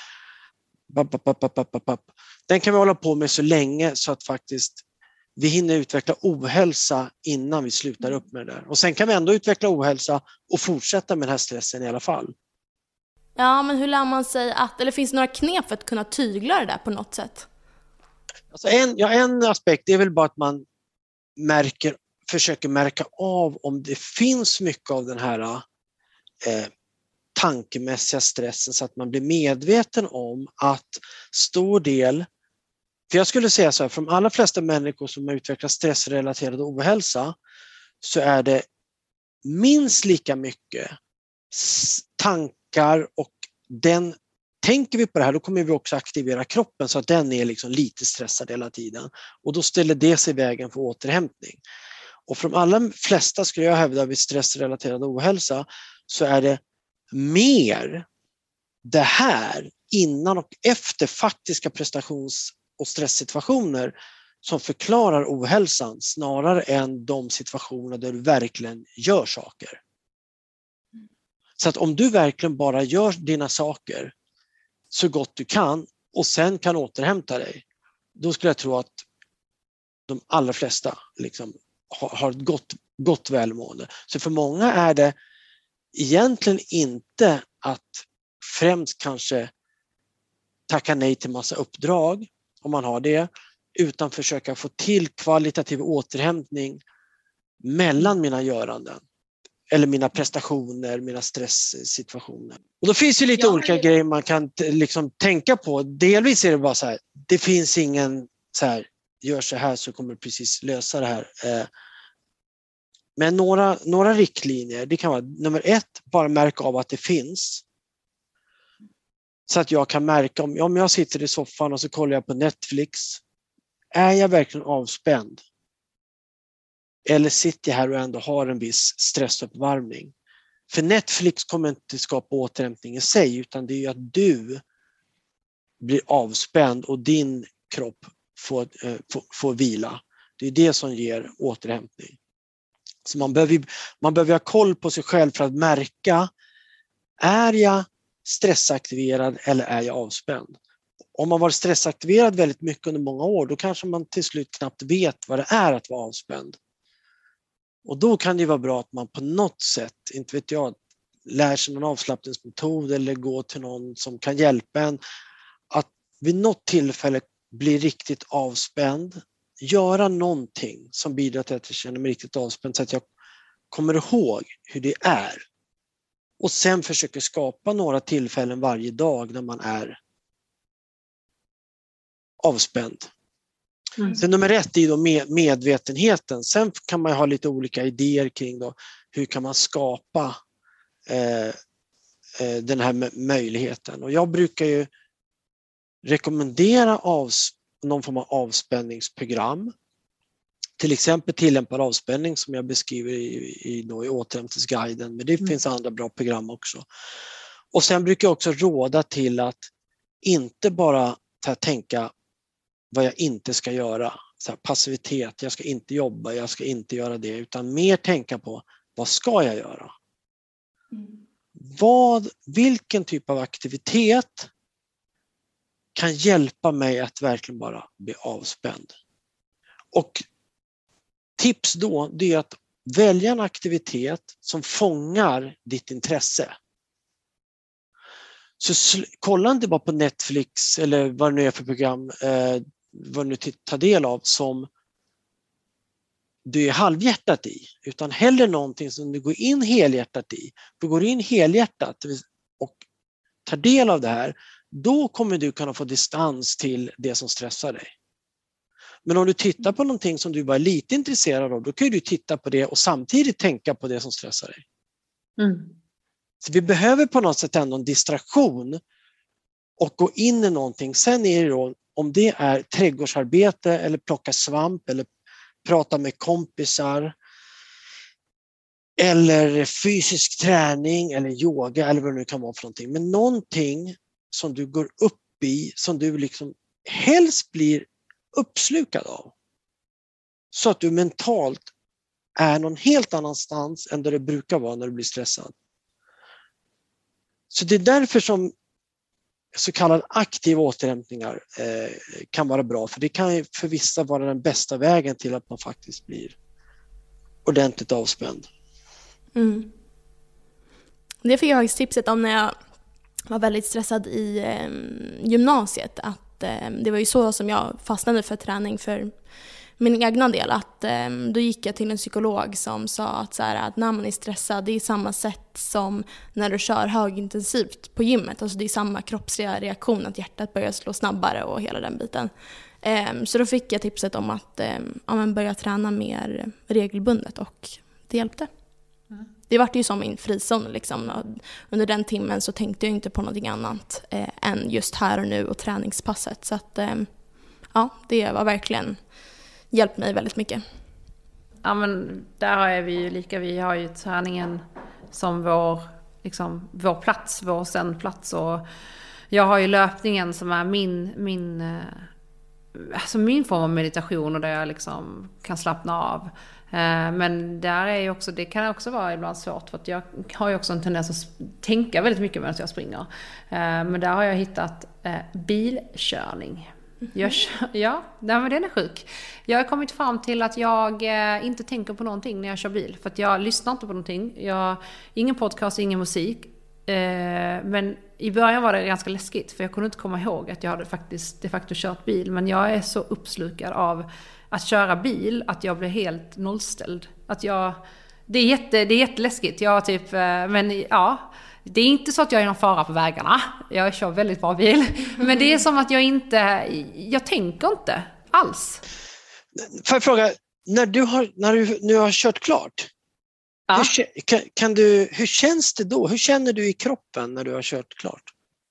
Den kan vi hålla på med så länge så att faktiskt vi hinner utveckla ohälsa innan vi slutar upp med det där. Och sen kan vi ändå utveckla ohälsa och fortsätta med den här stressen i alla fall. Ja, men hur lär man sig att, eller finns det några knep för att kunna tygla det där på något sätt? Alltså en, ja, en aspekt är väl bara att man märker, försöker märka av om det finns mycket av den här eh, tankemässiga stressen så att man blir medveten om att stor del, för jag skulle säga så här, för de allra flesta människor som har utvecklat stressrelaterad ohälsa så är det minst lika mycket tankar och den tänker vi på det här, då kommer vi också aktivera kroppen så att den är liksom lite stressad hela tiden. Och då ställer det sig i vägen för återhämtning. Och för de allra flesta skulle jag hävda vid stressrelaterad ohälsa så är det mer det här innan och efter faktiska prestations- och stresssituationer som förklarar ohälsan snarare än de situationer där du verkligen gör saker. Så att om du verkligen bara gör dina saker så gott du kan och sen kan återhämta dig, då skulle jag tro att de allra flesta liksom har, har ett gott, gott välmående. Så för många är det egentligen inte att främst kanske tacka nej till massa uppdrag om man har det, utan försöka få till kvalitativ återhämtning mellan mina göranden. Eller mina prestationer, mina stresssituationer. Och då finns ju lite ja, olika det... grejer man kan t- liksom tänka på. Delvis är det bara så här, det finns ingen så här, gör så här så kommer du precis lösa det här. Eh, men några, några riktlinjer, det kan vara nummer ett, bara märka av att det finns. Så att jag kan märka om, om jag sitter i soffan och så kollar jag på Netflix. Är jag verkligen avspänd? Eller sitter jag här och ändå har en viss stressuppvärmning? För Netflix kommer inte skapa återhämtning i sig, utan det är ju att du blir avspänd och din kropp får, eh, får, får vila. Det är det som ger återhämtning. Så man behöver, man behöver ha koll på sig själv för att märka, är jag stressaktiverad eller är jag avspänd? Om man var stressaktiverad väldigt mycket under många år, då kanske man till slut knappt vet vad det är att vara avspänd. Och då kan det vara bra att man på något sätt, inte vet jag, lär sig någon avslappningsmetod eller gå till någon som kan hjälpa en att vid något tillfälle bli riktigt avspänd. Göra någonting som bidrar till att jag känner mig riktigt avspänd så att jag kommer ihåg hur det är. Och sen försöker skapa några tillfällen varje dag när man är avspänd. Mm. Sen nummer ett är då medvetenheten. Sen kan man ha lite olika idéer kring då, hur kan man skapa eh, eh, den här möjligheten. Och jag brukar ju rekommendera avs- någon form av avspänningsprogram. Till exempel tillämpad avspänning som jag beskriver i, i, då, i återhämtningsguiden. Men det mm. finns andra bra program också. Och sen brukar jag också råda till att inte bara ta, tänka vad jag inte ska göra. Så här, passivitet, jag ska inte jobba, jag ska inte göra det. Utan mer tänka på vad ska jag göra? Mm. Vad, vilken typ av aktivitet kan hjälpa mig att verkligen bara bli avspänd? Och tips då, det är att välja en aktivitet som fångar ditt intresse. Så sl- kolla inte bara på Netflix eller vad det nu är för program, eh, vad du t- tar del av som du är halvhjärtat i, utan hellre någonting som du går in helhjärtat i. För går du in helhjärtat och tar del av det här, då kommer du kunna få distans till det som stressar dig. Men om du tittar på någonting som du bara är lite intresserad av, då kan du titta på det och samtidigt tänka på det som stressar dig. Mm. Så vi behöver på något sätt ändå en distraktion och gå in i någonting. Sen är det då, om det är trädgårdsarbete eller plocka svamp eller prata med kompisar eller fysisk träning eller yoga eller vad det nu kan vara för någonting. Men någonting som du går upp i, som du liksom helst blir uppslukad av. Så att du mentalt är någon helt annanstans än där det brukar vara när du blir stressad. Så det är därför som så kallade aktiva återhämtningar eh, kan vara bra. För det kan för vissa vara den bästa vägen till att man faktiskt blir ordentligt avspänd. Mm. Det fick jag faktiskt tipset om när jag var väldigt stressad i eh, gymnasiet. Att eh, det var ju så som jag fastnade för träning för min egna del. Att eh, då gick jag till en psykolog som sa att, så här, att när man är stressad, det är samma sätt som när du kör högintensivt på gymmet. Alltså det är samma kroppsliga reaktion, att hjärtat börjar slå snabbare och hela den biten. Eh, så då fick jag tipset om att eh, ja, men börja träna mer regelbundet, och det hjälpte. Mm. Det var ju som min frizon liksom. Under den timmen så tänkte jag inte på någonting annat eh, än just här och nu och träningspasset. Så att eh, ja, det var verkligen hjälpt mig väldigt mycket. Ja, men där är vi ju lika. Vi har ju träningen som vår, liksom, vår plats, vår sändplats. Och jag har ju löpningen som är min, min, alltså min form av meditation, och där jag liksom kan slappna av. Men där är ju också, det kan också vara ibland svårt, för att jag har ju också en tendens att tänka väldigt mycket medan jag springer. Men där har jag hittat bilkörning. Jag, ja, men den är sjuk. Jag har kommit fram till att jag eh, inte tänker på någonting när jag kör bil. För att jag lyssnar inte på någonting. Jag, ingen podcast, ingen musik. Eh, men i början var det ganska läskigt. För jag kunde inte komma ihåg att jag hade faktiskt de facto kört bil. Men jag är så uppslukad av att köra bil att jag blir helt nollställd. Att jag, det, är jätte, det är jätteläskigt. Jag typ, eh, men ja... Det är inte så att jag är någon fara på vägarna. Jag kör väldigt bra bil. Men det är som att jag inte... Jag tänker inte alls. Får jag fråga, när du har, när du nu har kört klart, ja. hur, kan, kan du, hur känns det då? Hur känner du i kroppen när du har kört klart?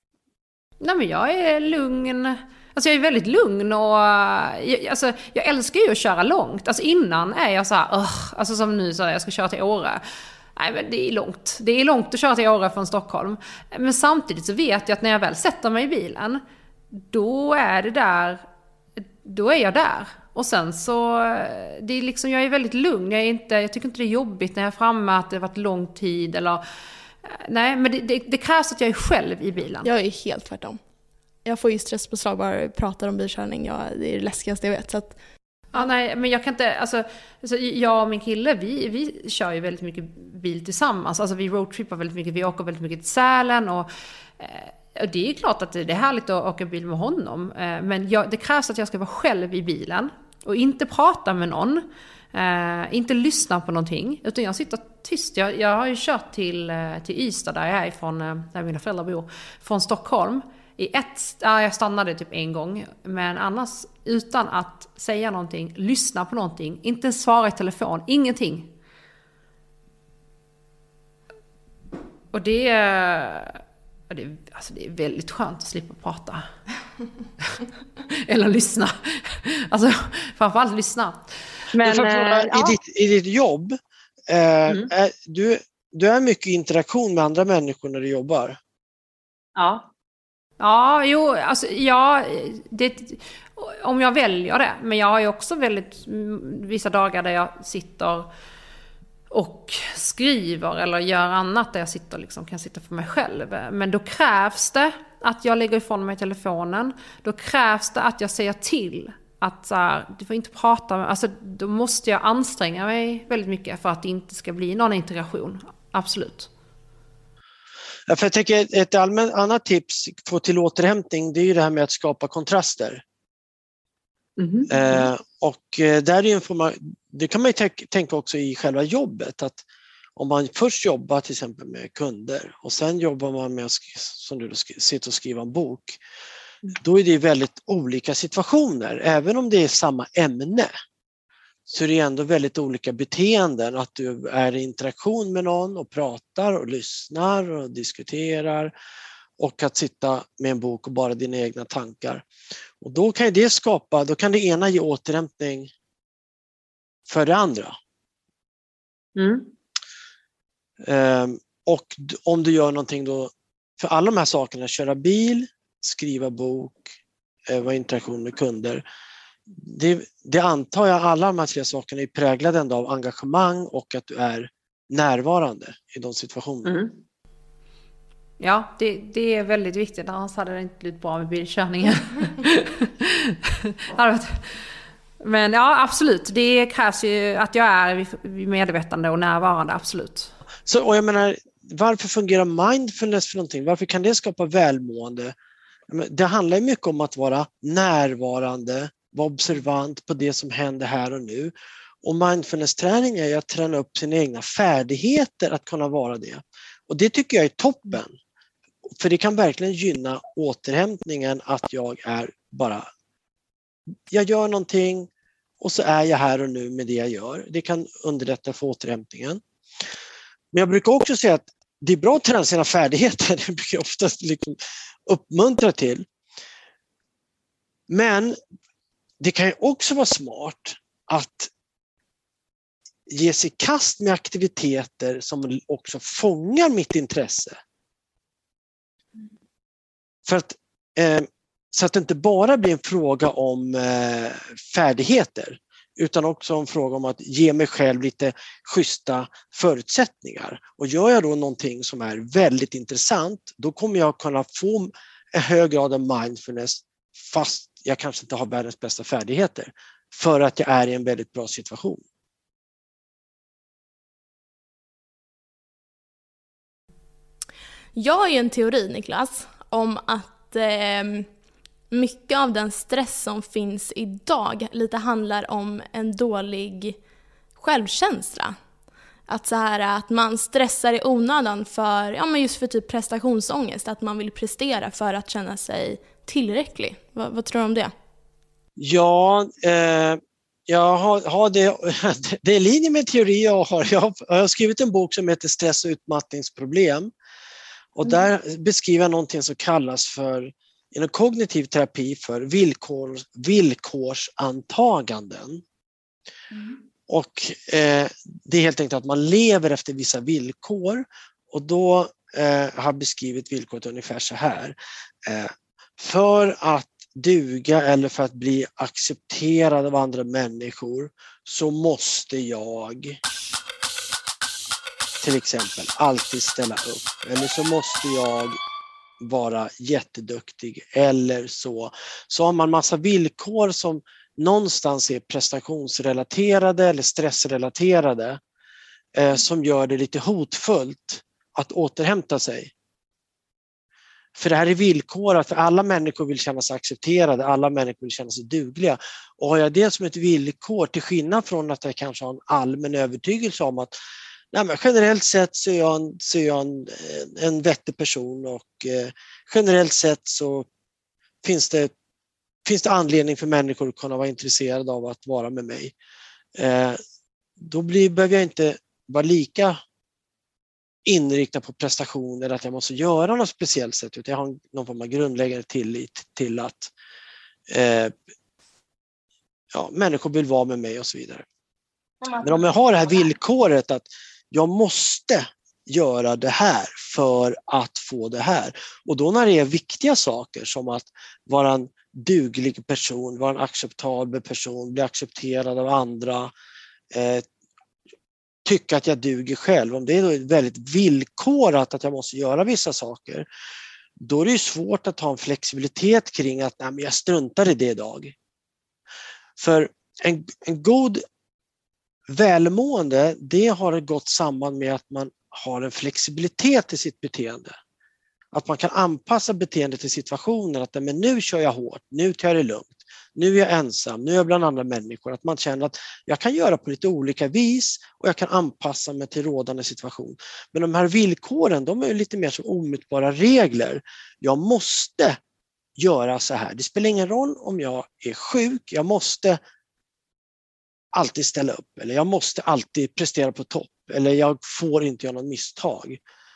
Nej, men jag är lugn. Alltså jag är väldigt lugn och... Jag, alltså, jag älskar ju att köra långt. Alltså innan är jag så här... Uh, alltså som nu så här, jag ska köra till Åre. Nej, men det är långt. Det är långt att köra till Åre från Stockholm. Men samtidigt så vet jag att när jag väl sätter mig i bilen, då är det där, då är jag där. Och sen så, det är liksom, jag är väldigt lugn. Jag, är inte, jag tycker inte det är jobbigt när jag är framme att det har varit lång tid. Eller, nej, men det, det, det krävs att jag är själv i bilen. Jag är helt tvärtom. Jag får ju stresspåslag bara jag pratar om bilkörning. Jag, det är det läskigaste jag vet. Så att... Ja, nej, men jag kan inte, alltså, alltså jag och min kille, vi, vi kör ju väldigt mycket bil tillsammans. Alltså vi roadtrippar väldigt mycket, vi åker väldigt mycket till Sälen och... Eh, Och det är klart att det är härligt att åka bil med honom. Men jag, det krävs att jag ska vara själv i bilen. Och inte prata med någon. Eh, inte lyssna på någonting. Utan jag sitter tyst. Jag, jag har ju kört till, till Ystad där jag är ifrån, där mina föräldrar bor. Från Stockholm. I ett, ja, jag stannade typ en gång. Men annars utan att säga någonting. Lyssna på någonting. Inte svara i telefon. Ingenting. Och det är... Det är, alltså det är väldigt skönt att slippa prata. Eller lyssna. Alltså framförallt lyssna. Men, fråga, äh, i, ja. ditt, I ditt jobb, eh, mm. är, du, du är mycket interaktion med andra människor när du jobbar. Ja. Ja, jo, alltså ja, det, om jag väljer det. Men jag har ju också väldigt vissa dagar där jag sitter och skriver eller gör annat där jag sitter liksom, kan sitta för mig själv. Men då krävs det att jag lägger ifrån mig telefonen. Då krävs det att jag säger till att så här, du får inte prata med, alltså då måste jag anstränga mig väldigt mycket för att det inte ska bli någon interaktion. Absolut. Ja, för jag tänker ett allmänt annat tips för till återhämtning, det är ju det här med att skapa kontraster. Mm-hmm. Eh, och där är ju en form av, det kan man ju t- tänka också i själva jobbet, att om man först jobbar till exempel med kunder och sen jobbar man med att sk- som du sk- sitter och skriver en bok, mm. då är det väldigt olika situationer. Även om det är samma ämne så är det ändå väldigt olika beteenden, att du är i interaktion med någon och pratar och lyssnar och diskuterar, och att sitta med en bok och bara dina egna tankar. Och då kan det skapa, då kan det ena ge återhämtning för det andra. Mm. Um, och om du gör någonting då, för alla de här sakerna, köra bil, skriva bok, uh, vara i interaktion med kunder, det, det antar jag alla de här tre sakerna är präglade ändå av engagemang och att du är närvarande i de situationerna. Mm. Ja, det, det är väldigt viktigt. Annars hade det inte blivit bra med bilkörningen. Men ja, absolut. Det krävs ju att jag är medvetande och närvarande, absolut. Så, och jag menar, varför fungerar mindfulness för någonting? Varför kan det skapa välmående? Det handlar ju mycket om att vara närvarande, vara observant på det som händer här och nu. Och mindfulness-träning är ju att träna upp sina egna färdigheter att kunna vara det. Och det tycker jag är toppen. För det kan verkligen gynna återhämtningen, att jag är bara, jag gör någonting och så är jag här och nu med det jag gör. Det kan underlätta för återhämtningen. Men jag brukar också säga att det är bra att träna sina färdigheter. Det brukar jag oftast liksom uppmuntra till. Men det kan ju också vara smart att ge sig kast med aktiviteter som också fångar mitt intresse. För att, eh, så att det inte bara blir en fråga om eh, färdigheter, utan också en fråga om att ge mig själv lite schyssta förutsättningar. Och gör jag då någonting som är väldigt intressant, då kommer jag kunna få en hög grad av mindfulness fast jag kanske inte har världens bästa färdigheter, för att jag är i en väldigt bra situation. Jag har ju en teori, Niklas, om att eh, mycket av den stress som finns idag lite handlar om en dålig självkänsla. Att, så här, att man stressar i onödan för, ja, men just för typ prestationsångest. Att man vill prestera för att känna sig tillräcklig. Vad, vad tror du om det? Ja, eh, jag har, har det, det är i linje med teori jag har. Jag har, jag har skrivit en bok som heter Stress- och utmattningsproblem. Och där beskriver jag någonting som kallas för, inom kognitiv terapi, för villkor, villkorsantaganden. Mm. Och eh, det är helt enkelt att man lever efter vissa villkor. Och då eh, har jag beskrivit villkoret ungefär så här. Eh, för att duga eller för att bli accepterad av andra människor så måste jag till exempel alltid ställa upp. Eller så måste jag vara jätteduktig eller så. Så har man massa villkor som någonstans är prestationsrelaterade eller stressrelaterade eh, som gör det lite hotfullt att återhämta sig. För det här är villkorat, för alla människor vill känna sig accepterade, alla människor vill känna sig dugliga. Och har jag det som ett villkor till skillnad från att jag kanske har en allmän övertygelse om att nej, men generellt sett så är jag en, så är jag en, en vettig person och eh, generellt sett så finns det, finns det anledning för människor att kunna vara intresserade av att vara med mig. Eh, då blir, behöver jag inte vara lika inriktad på prestationer att jag måste göra något speciellt sätt, utan jag har någon form av grundläggande tillit till att eh, ja, människor vill vara med mig och så vidare. Men om jag har det här villkoret att jag måste göra det här för att få det här. Och då när det är viktiga saker som att vara en duglig person, vara en acceptabel person, bli accepterad av andra, eh, tycka att jag duger själv. Om det är då väldigt villkorat att jag måste göra vissa saker, då är det ju svårt att ha en flexibilitet kring att nej, men jag struntar i det idag. För en, en god välmående, det har ett gott samband med att man har en flexibilitet i sitt beteende. Att man kan anpassa beteendet till situationen. Att men nu kör jag hårt, nu tar jag det lugnt, nu är jag ensam, nu är jag bland andra människor. Att man känner att jag kan göra på lite olika vis och jag kan anpassa mig till rådande situation. Men de här villkoren, de är lite mer som omutbara regler. Jag måste göra så här. Det spelar ingen roll om jag är sjuk, jag måste alltid ställa upp eller jag måste alltid prestera på topp eller jag får inte göra någon misstag.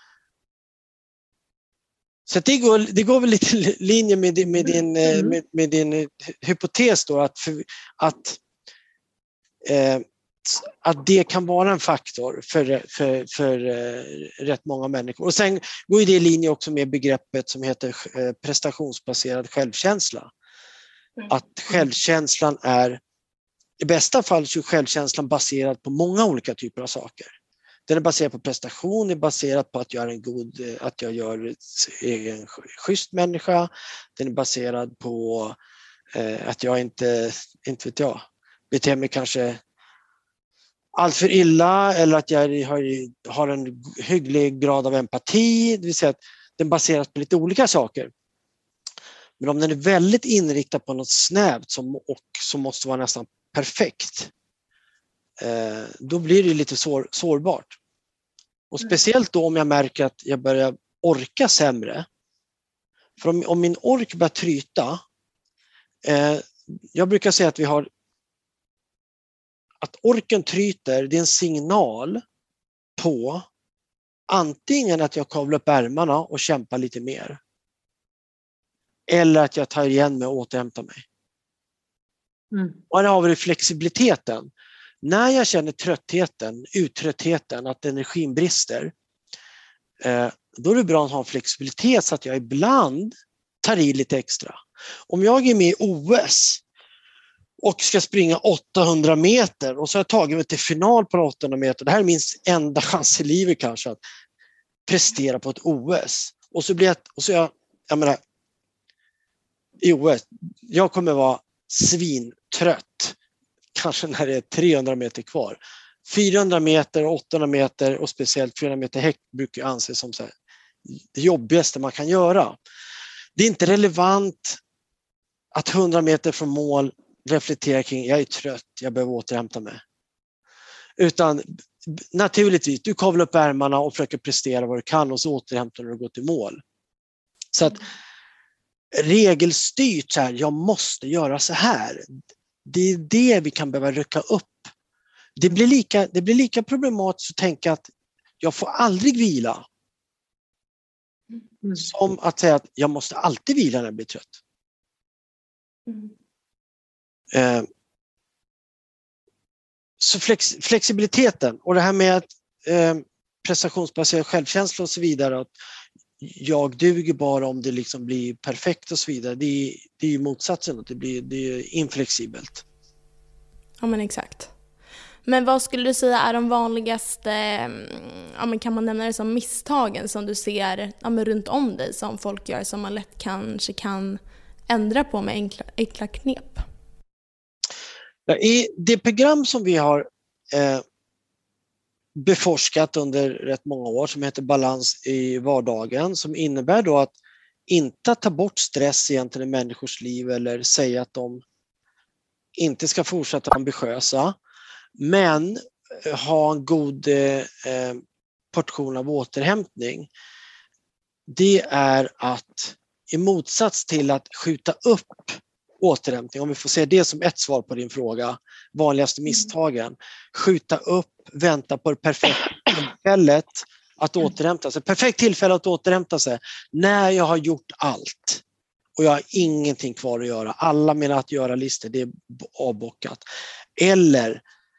Så det går, det går väl lite i linje med din, med din, mm. med, med din hypotes då att, för, att, eh, att det kan vara en faktor för, för, för eh, rätt många människor. Och sen går det i linje också med begreppet som heter eh, prestationsbaserad självkänsla. Mm. Att självkänslan är i bästa fall så är självkänslan baserad på många olika typer av saker. Den är baserad på prestation, är baserad på att jag är en god, att jag gör en schysst människa. Den är baserad på eh, att jag inte, inte vet jag, beter mig kanske allt för illa eller att jag har, har en hygglig grad av empati. Det vill säga att den baseras på lite olika saker. Men om den är väldigt inriktad på något snävt som, och som måste vara nästan perfekt, eh, då blir det lite sår, sårbart. Och speciellt då om jag märker att jag börjar orka sämre. För om, om min ork börjar tryta, eh, jag brukar säga att vi har att orken tryter, det är en signal på antingen att jag kavlar upp ärmarna och kämpar lite mer. Eller att jag tar igen mig och återhämtar mig. Mm. Och här har vi flexibiliteten. När jag känner tröttheten, uttröttheten, att energin brister, eh, då är det bra att ha en flexibilitet så att jag ibland tar i lite extra. Om jag är med i O S och ska springa åttahundra meter och så har jag tagit mig till final på åttahundra meter, det här är min enda chans i livet kanske att prestera på ett O S. Och så blir jag, och så jag, jag menar, i O S, jag kommer vara svintrött. Kanske när det är trehundra meter kvar. fyrahundra meter, åttahundra meter och speciellt fyrahundra meter häck brukar anses som så här, det jobbigaste man kan göra. Det är inte relevant att hundra meter från mål reflektera kring jag är trött, jag behöver återhämta mig. Utan naturligtvis, du kavlar upp ärmarna och försöker prestera vad du kan och så återhämtar du och går till mål. Så att regelstyrt så här, jag måste göra så här. Det är det vi kan behöva rycka upp. Det blir lika, det blir lika problematiskt att tänka att jag får aldrig vila. Mm. Som att säga att jag måste alltid vila när jag blir trött. Mm. Eh, så flex, flexibiliteten och det här med att eh, prestationsbaserad självkänsla och så vidare. Att jag duger bara om det liksom blir perfekt och så vidare. Det är, det är ju motsatsen, att det blir det är inflexibelt. Ja, men exakt. Men vad skulle du säga är de vanligaste, ja, men kan man nämna det som misstagen som du ser, ja, men runt om dig som folk gör som man lätt kanske kan ändra på med enkla, enkla knep? Ja, i det program som vi har eh, beforskat under rätt många år som heter Balans i vardagen, som innebär då att inte ta bort stress egentligen i människors liv eller säga att de inte ska fortsätta ambitiösa, men ha en god eh, portion av återhämtning. Det är att i motsats till att skjuta upp återhämtning, om vi får se det som ett svar på din fråga, vanligaste misstagen, skjuta upp, vänta på det perfekta tillfället att återhämta sig. Perfekt tillfälle att återhämta sig när jag har gjort allt och jag har ingenting kvar att göra. Alla mina att göra-listor, det är avbockat. Eller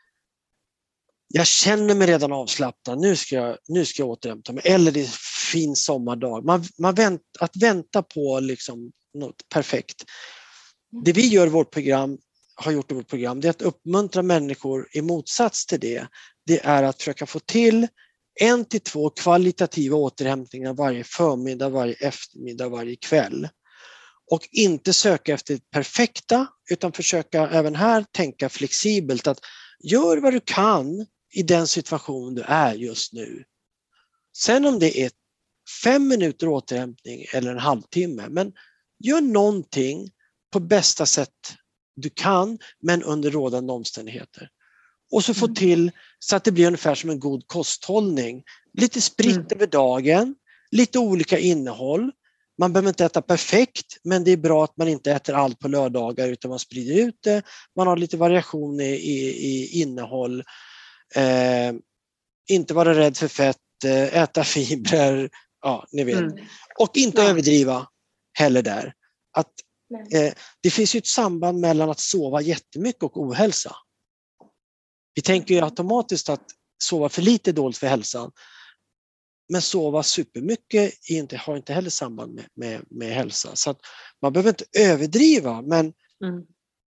jag känner mig redan avslappnad, nu ska jag, nu ska jag återhämta mig. Eller det är fin sommardag. Man, man vänt, att vänta på liksom något perfekt. Det vi gör i vårt program, har gjort i vårt program, det är att uppmuntra människor i motsats till det. Det är att försöka få till en till två kvalitativa återhämtningar varje förmiddag, varje eftermiddag, varje kväll. Och inte söka efter det perfekta, utan försöka även här tänka flexibelt, att gör vad du kan i den situation du är just nu. Sen om det är fem minuter återhämtning eller en halvtimme, men gör någonting på bästa sätt du kan, men under rådande omständigheter. Och så få mm. till så att det blir ungefär som en god kosthållning. Lite spritt mm. över dagen, lite olika innehåll. Man behöver inte äta perfekt, men det är bra att man inte äter allt på lördagar utan man sprider ut det. Man har lite variation i, i, i innehåll. Eh, inte vara rädd för fett, eh, äta fibrer, ja, ni vet. Mm. Och inte ja. överdriva heller där. Att, eh, det finns ju ett samband mellan att sova jättemycket och ohälsa. Vi tänker ju automatiskt att sova för lite är dåligt för hälsan. Men sova supermycket är inte, har inte heller samband med, med, med hälsa. Så att man behöver inte överdriva. Men mm.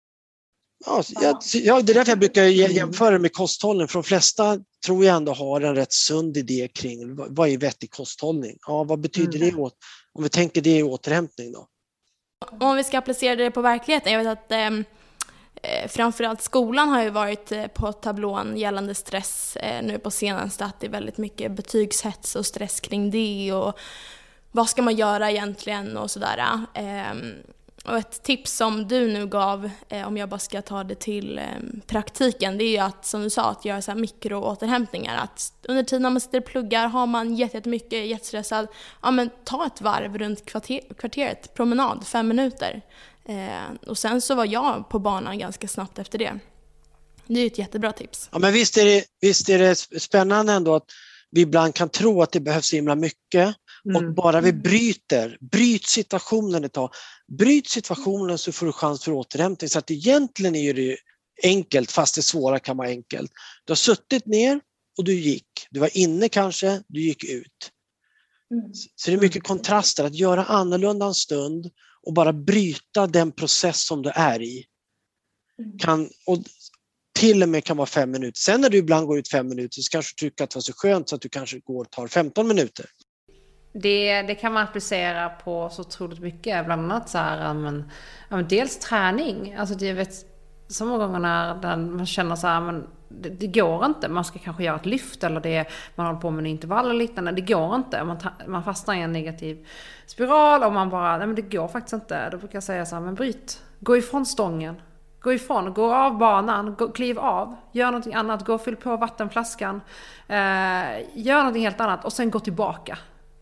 ja, jag, jag, det är därför jag brukar jämföra med kosthållning. För de flesta tror jag ändå har en rätt sund idé kring vad, vad är vettig kosthållning. Ja, vad betyder mm. det åt, om vi tänker det i återhämtning då? Om vi ska applicera det på verkligheten. Jag vet att eh, framförallt skolan har ju varit på tablån gällande stress eh, nu på senaste, att det är väldigt mycket betygshets och stress kring det och vad ska man göra egentligen och sådär. Eh, och ett tips som du nu gav, eh, om jag bara ska ta det till eh, praktiken, det är ju att, som du sa, att göra så här mikroåterhämtningar. Att under tiden när man sitter och pluggar, har man jättemycket, jättestressad, ja men ta ett varv runt kvarter, kvarteret, promenad, fem minuter. Eh, och sen så var jag på banan ganska snabbt efter det. Det är ju ett jättebra tips. Ja, men visst är det, visst är det spännande ändå att vi ibland kan tro att det behövs så himla mycket. Mm. Och bara vi bryter, bryt situationen ett tag. Bryt situationen så får du chans för återhämtning. Så att egentligen är det enkelt, fast det svåra kan vara enkelt. Du har suttit ner och du gick. Du var inne kanske, du gick ut. Mm. Så det är mycket kontraster, att göra annorlunda en stund och bara bryta den process som du är i. Kan, och till och med kan vara fem minuter. Sen när du ibland går ut fem minuter så kanske du tycker att det var så skönt så att du kanske går och tar femton minuter. Det, det kan man applicera på så otroligt mycket. Bland annat så här, men, men dels träning. Alltså det, jag vet så många gånger när man känner så här, men det, det går inte. Man ska kanske göra ett lyft eller det, man håller på med en intervall eller liknande. Det går inte. Man, man fastnar i en negativ spiral och man bara, nej men det går faktiskt inte. Då brukar jag säga så här, men bryt. Gå ifrån stången. Gå ifrån, gå av banan, gå, kliv av, gör någonting annat, gå och fyll på vattenflaskan. Eh, gör någonting helt annat och sen gå tillbaka.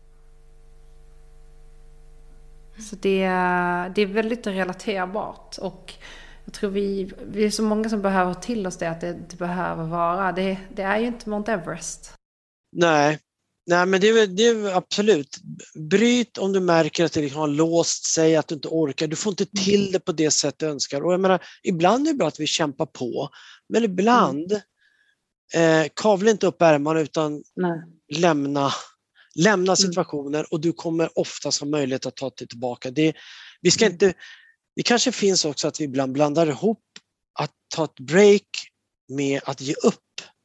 Så det, det är väldigt relaterbart och jag tror vi, vi är så många som behöver till oss det att det, det behöver vara. Det, det är ju inte Mount Everest. Nej, Nej men det är, det är absolut. Bryt om du märker att det liksom har låst sig, att du inte orkar. Du får inte till det på det sätt du önskar. Och jag menar, ibland är det bra att vi kämpar på, men ibland mm. eh, kavla inte upp ärmarna utan Nej. lämna Lämna situationer och du kommer oftast ha möjlighet att ta dig tillbaka. Det, vi ska inte, det kanske finns också att vi ibland blandar ihop att ta ett break med att ge upp.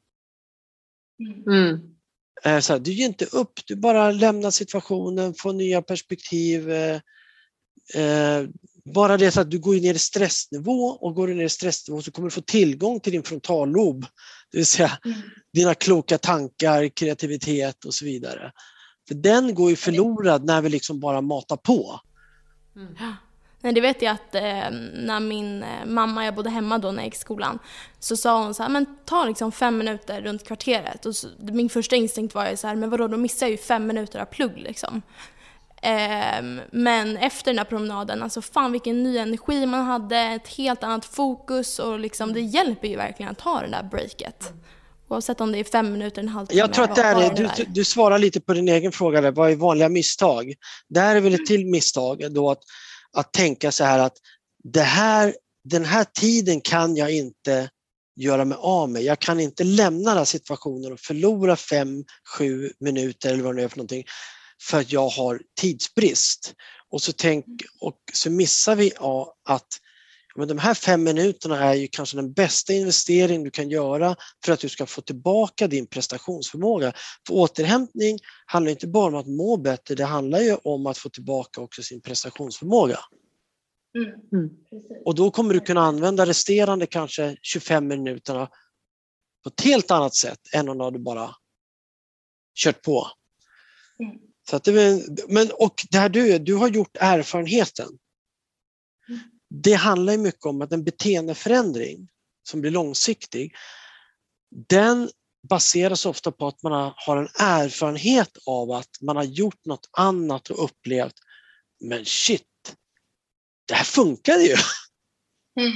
Mm. Så här, du ger inte upp, du bara lämnar situationen, får nya perspektiv. Eh, eh, bara det så att du går ner i stressnivå och går du ner i stressnivå så kommer du få tillgång till din frontallob. Det vill säga mm. dina kloka tankar, kreativitet och så vidare. För den går ju förlorad när vi liksom bara matar på. Mm. Nej, det vet jag att eh, när min eh, mamma, jag bodde hemma då när jag gick i skolan, så sa hon så här, men ta liksom fem minuter runt kvarteret. Och så, min första instinkt var ju så här, men vadå, då missar jag ju fem minuter av plugg liksom. Eh, men efter den här promenaden, alltså fan vilken ny energi man hade, ett helt annat fokus och liksom det hjälper ju verkligen att ta det där breaket. Oavsett om det är fem minuter, en halvtimme. Jag tror att det är, du, du, du svarar lite på din egen fråga där, vad är vanliga misstag? Där är väl ett till misstag då att, att tänka så här att det här, den här tiden kan jag inte göra mig av med. Jag kan inte lämna den här situationen och förlora fem, sju minuter eller vad det är för någonting för att jag har tidsbrist. Och så, tänk, och så missar vi ja, att men de här fem minuterna är ju kanske den bästa investering du kan göra för att du ska få tillbaka din prestationsförmåga. För återhämtning handlar inte bara om att må bättre, det handlar ju om att få tillbaka också sin prestationsförmåga. Mm. Mm. Och då kommer du kunna använda resterande kanske tjugofem minuterna på ett helt annat sätt än om du bara kört på. Mm. Så att det, men, och det här du, du har gjort erfarenheten. Mm. Det handlar ju mycket om att en beteendeförändring som blir långsiktig, den baseras ofta på att man har en erfarenhet av att man har gjort något annat och upplevt, men shit, det här funkade ju. Mm.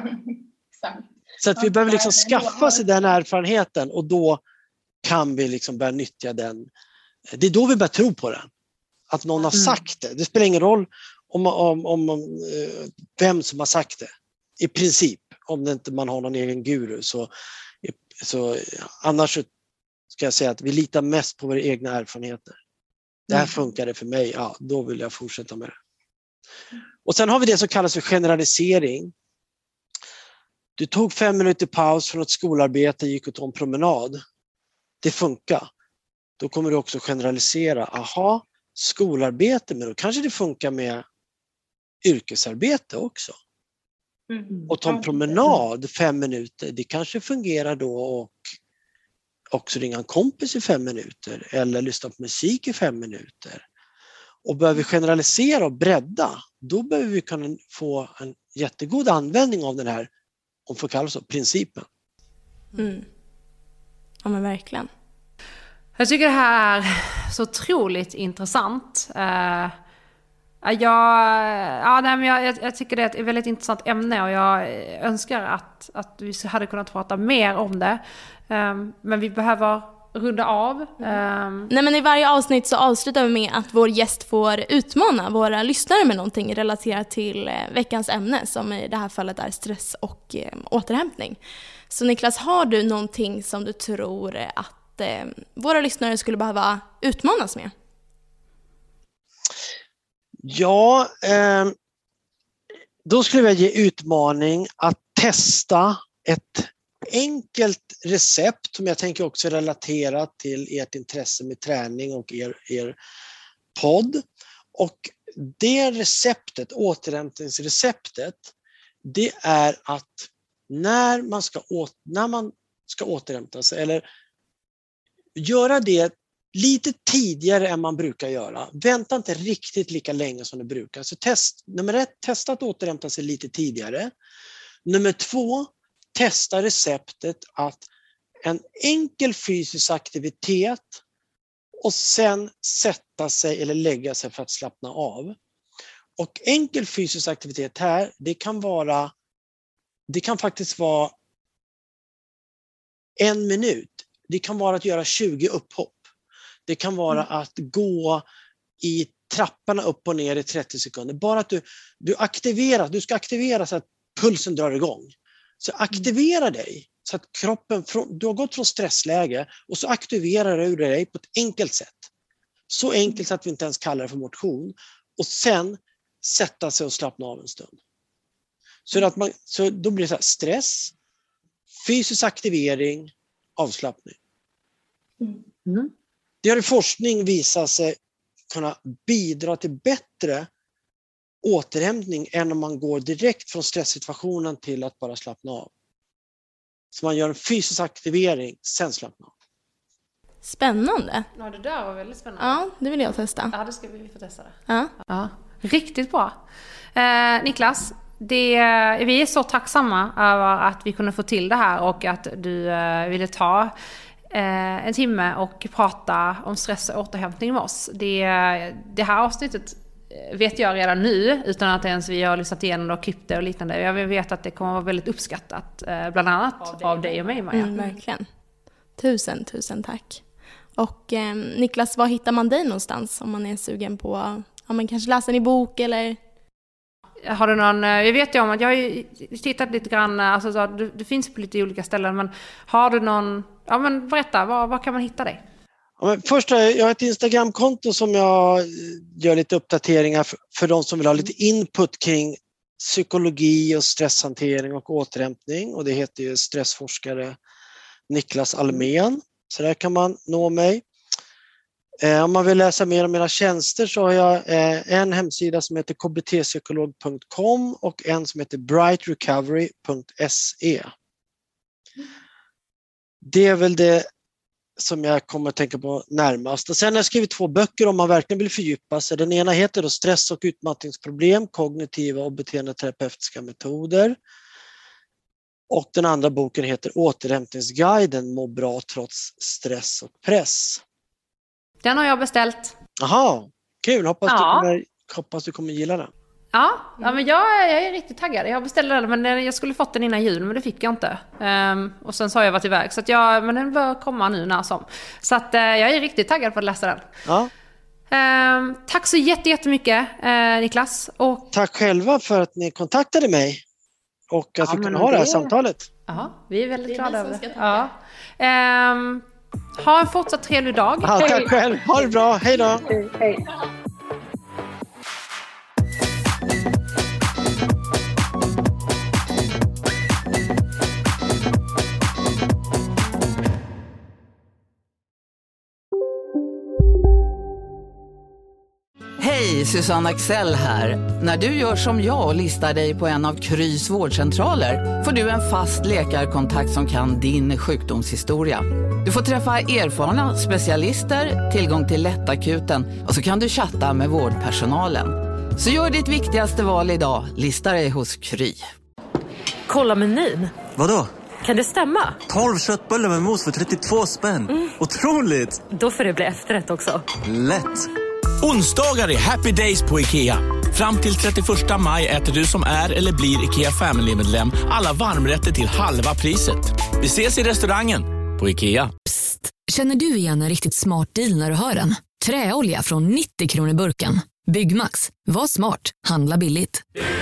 Så att vi behöver liksom skaffa sig den erfarenheten och då kan vi liksom börja nyttja den. Det är då vi börjar tro på den. Att någon har sagt det. Det spelar ingen roll om, om, om, om vem som har sagt det. I princip. Om det inte man har någon egen guru. Så, så annars ska jag säga att vi litar mest på våra egna erfarenheter. Det här funkar det för mig. Ja, då vill jag fortsätta med det. Och sen har vi det som kallas för generalisering. Du tog fem minuter paus från ett skolarbete, gick och tog en promenad. Det funkar. Då kommer du också generalisera. Aha, skolarbete, men då kanske det funkar med yrkesarbete också. Mm. Och ta en promenad fem minuter, det kanske fungerar då och också ringa en kompis i fem minuter eller lyssna på musik i fem minuter. Och börjar vi generalisera och bredda, då behöver vi kunna få en jättegod användning av den här, om får kalla så, principen. Mm. Ja men verkligen. Jag tycker det här är så otroligt intressant. Uh, jag, ja, nej, men jag, jag tycker det är ett väldigt intressant ämne och jag önskar att, att vi hade kunnat prata mer om det. Um, men vi behöver runda av. Um. Nej, men i varje avsnitt så avslutar vi med att vår gäst får utmana våra lyssnare med någonting relaterat till veckans ämne, som i det här fallet är stress och eh, återhämtning. Så Niklas, har du någonting som du tror att eh, våra lyssnare skulle behöva utmanas med? Ja, eh, då skulle jag ge utmaning att testa ett enkelt recept som jag tänker också relatera till ert intresse med träning och er, er podd. Och det receptet, återhämtningsreceptet, det är att när man ska, åt, när man ska återhämta sig eller göra det lite tidigare än man brukar göra. Vänta inte riktigt lika länge som du brukar. Så test, nummer ett, testa att återhämta sig lite tidigare. Nummer två, testa receptet att en enkel fysisk aktivitet och sen sätta sig eller lägga sig för att slappna av. Och enkel fysisk aktivitet här, det kan vara, det kan faktiskt vara en minut. Det kan vara att göra tjugo upphopp. Det kan vara mm. att gå i trapporna upp och ner i trettio sekunder. Bara att du, du aktiverar, du ska aktivera så att pulsen drar igång. Så aktivera dig så att kroppen, du har gått från stressläge och så aktiverar du dig på ett enkelt sätt. Så enkelt att vi inte ens kallar det för motion. Och sen sätta sig och slappna av en stund. Så, att man, så då blir det så här, stress, fysisk aktivering, avslappning. Mm. Det har i forskning visat sig kunna bidra till bättre återhämtning än om man går direkt från stresssituationen till att bara slappna av. Så man gör en fysisk aktivering, sen slappna av. Spännande. Ja, det där var väldigt spännande. Ja, det vill jag testa. Ja, det ska vi få testa det. Ja. Ja, riktigt bra. Eh, Niklas, det, vi är så tacksamma över att vi kunde få till det här och att du eh, ville ta eh, en timme och prata om stress och återhämtning med oss. Det, det här avsnittet vet jag redan nu, utan att ens vi har lyssnat igenom och klippt det och liknande. Jag vet att det kommer vara väldigt uppskattat, eh, bland annat av dig, av dig och mig, Maja. Mm, verkligen. Tusen, tusen tack. Och eh, Niklas, var hittar man dig någonstans om man är sugen på, ja, man kanske läser en bok eller... Har du någon, jag vet ju om att jag har ju tittat lite grann, alltså så, det, det finns på lite olika ställen, men har du någon, ja men berätta, var, var kan man hitta dig? Ja, men först har jag, jag har ett Instagramkonto som jag gör lite uppdateringar för, för de som vill ha lite input kring psykologi och stresshantering och återhämtning, och det heter ju stressforskare Niklas Almén. Så där kan man nå mig. Eh, om man vill läsa mer om mina tjänster så har jag eh, en hemsida som heter k b t psykolog punkt com och en som heter bright recovery punkt s e. Det är väl det som jag kommer att tänka på närmast. Och sen har jag skrivit två böcker om man verkligen vill fördjupa sig. Den ena heter då Stress- och utmattningsproblem, kognitiva och beteendeterapeutiska metoder. Och den andra boken heter Återhämtningsguiden, må bra trots stress och press. Den har jag beställt. Jaha, kul. Hoppas, ja. du kommer, hoppas du kommer gilla den. Ja, ja men jag, jag är riktigt taggad. Jag beställde den, men jag skulle fått den innan jul, men det fick jag inte. Um, och sen så har jag varit iväg. Så att jag, men den bör komma nu när som. Så att uh, jag är riktigt taggad på att läsa den. Ja. Um, tack så jättemycket, uh, Niklas. Och... Tack själva för att ni kontaktade mig. Och att ja, vi kunde ha det här det... samtalet. Ja, vi är väldigt det är glada över det. Ja. Um, ha en fortsatt trevlig dag. Ja, tack själv. Ha det bra. Hej då. Hej. Hej. Hej, Susanne Axel här. När du gör som jag och listar dig på en av Krys vårdcentraler får du en fast läkarkontakt som kan din sjukdomshistoria. Du får träffa erfarna specialister, tillgång till lättakuten och så kan du chatta med vårdpersonalen. Så gör ditt viktigaste val idag, lista dig hos Kry. Kolla menyn. Vadå? Kan det stämma? tolv köttbullar med mos för trettiotvå spänn. Mm. Otroligt! Då får det bli efterrätt också. Lätt! Onsdagar är happy days på IKEA. Fram till trettioförsta maj äter du som är eller blir IKEA Family-medlem alla varmrätter till halva priset. Vi ses i restaurangen på IKEA. Psst, känner du igen en riktigt smart deal när du hör den? Träolja från nittio kronor burken. Byggmax, var smart, handla billigt.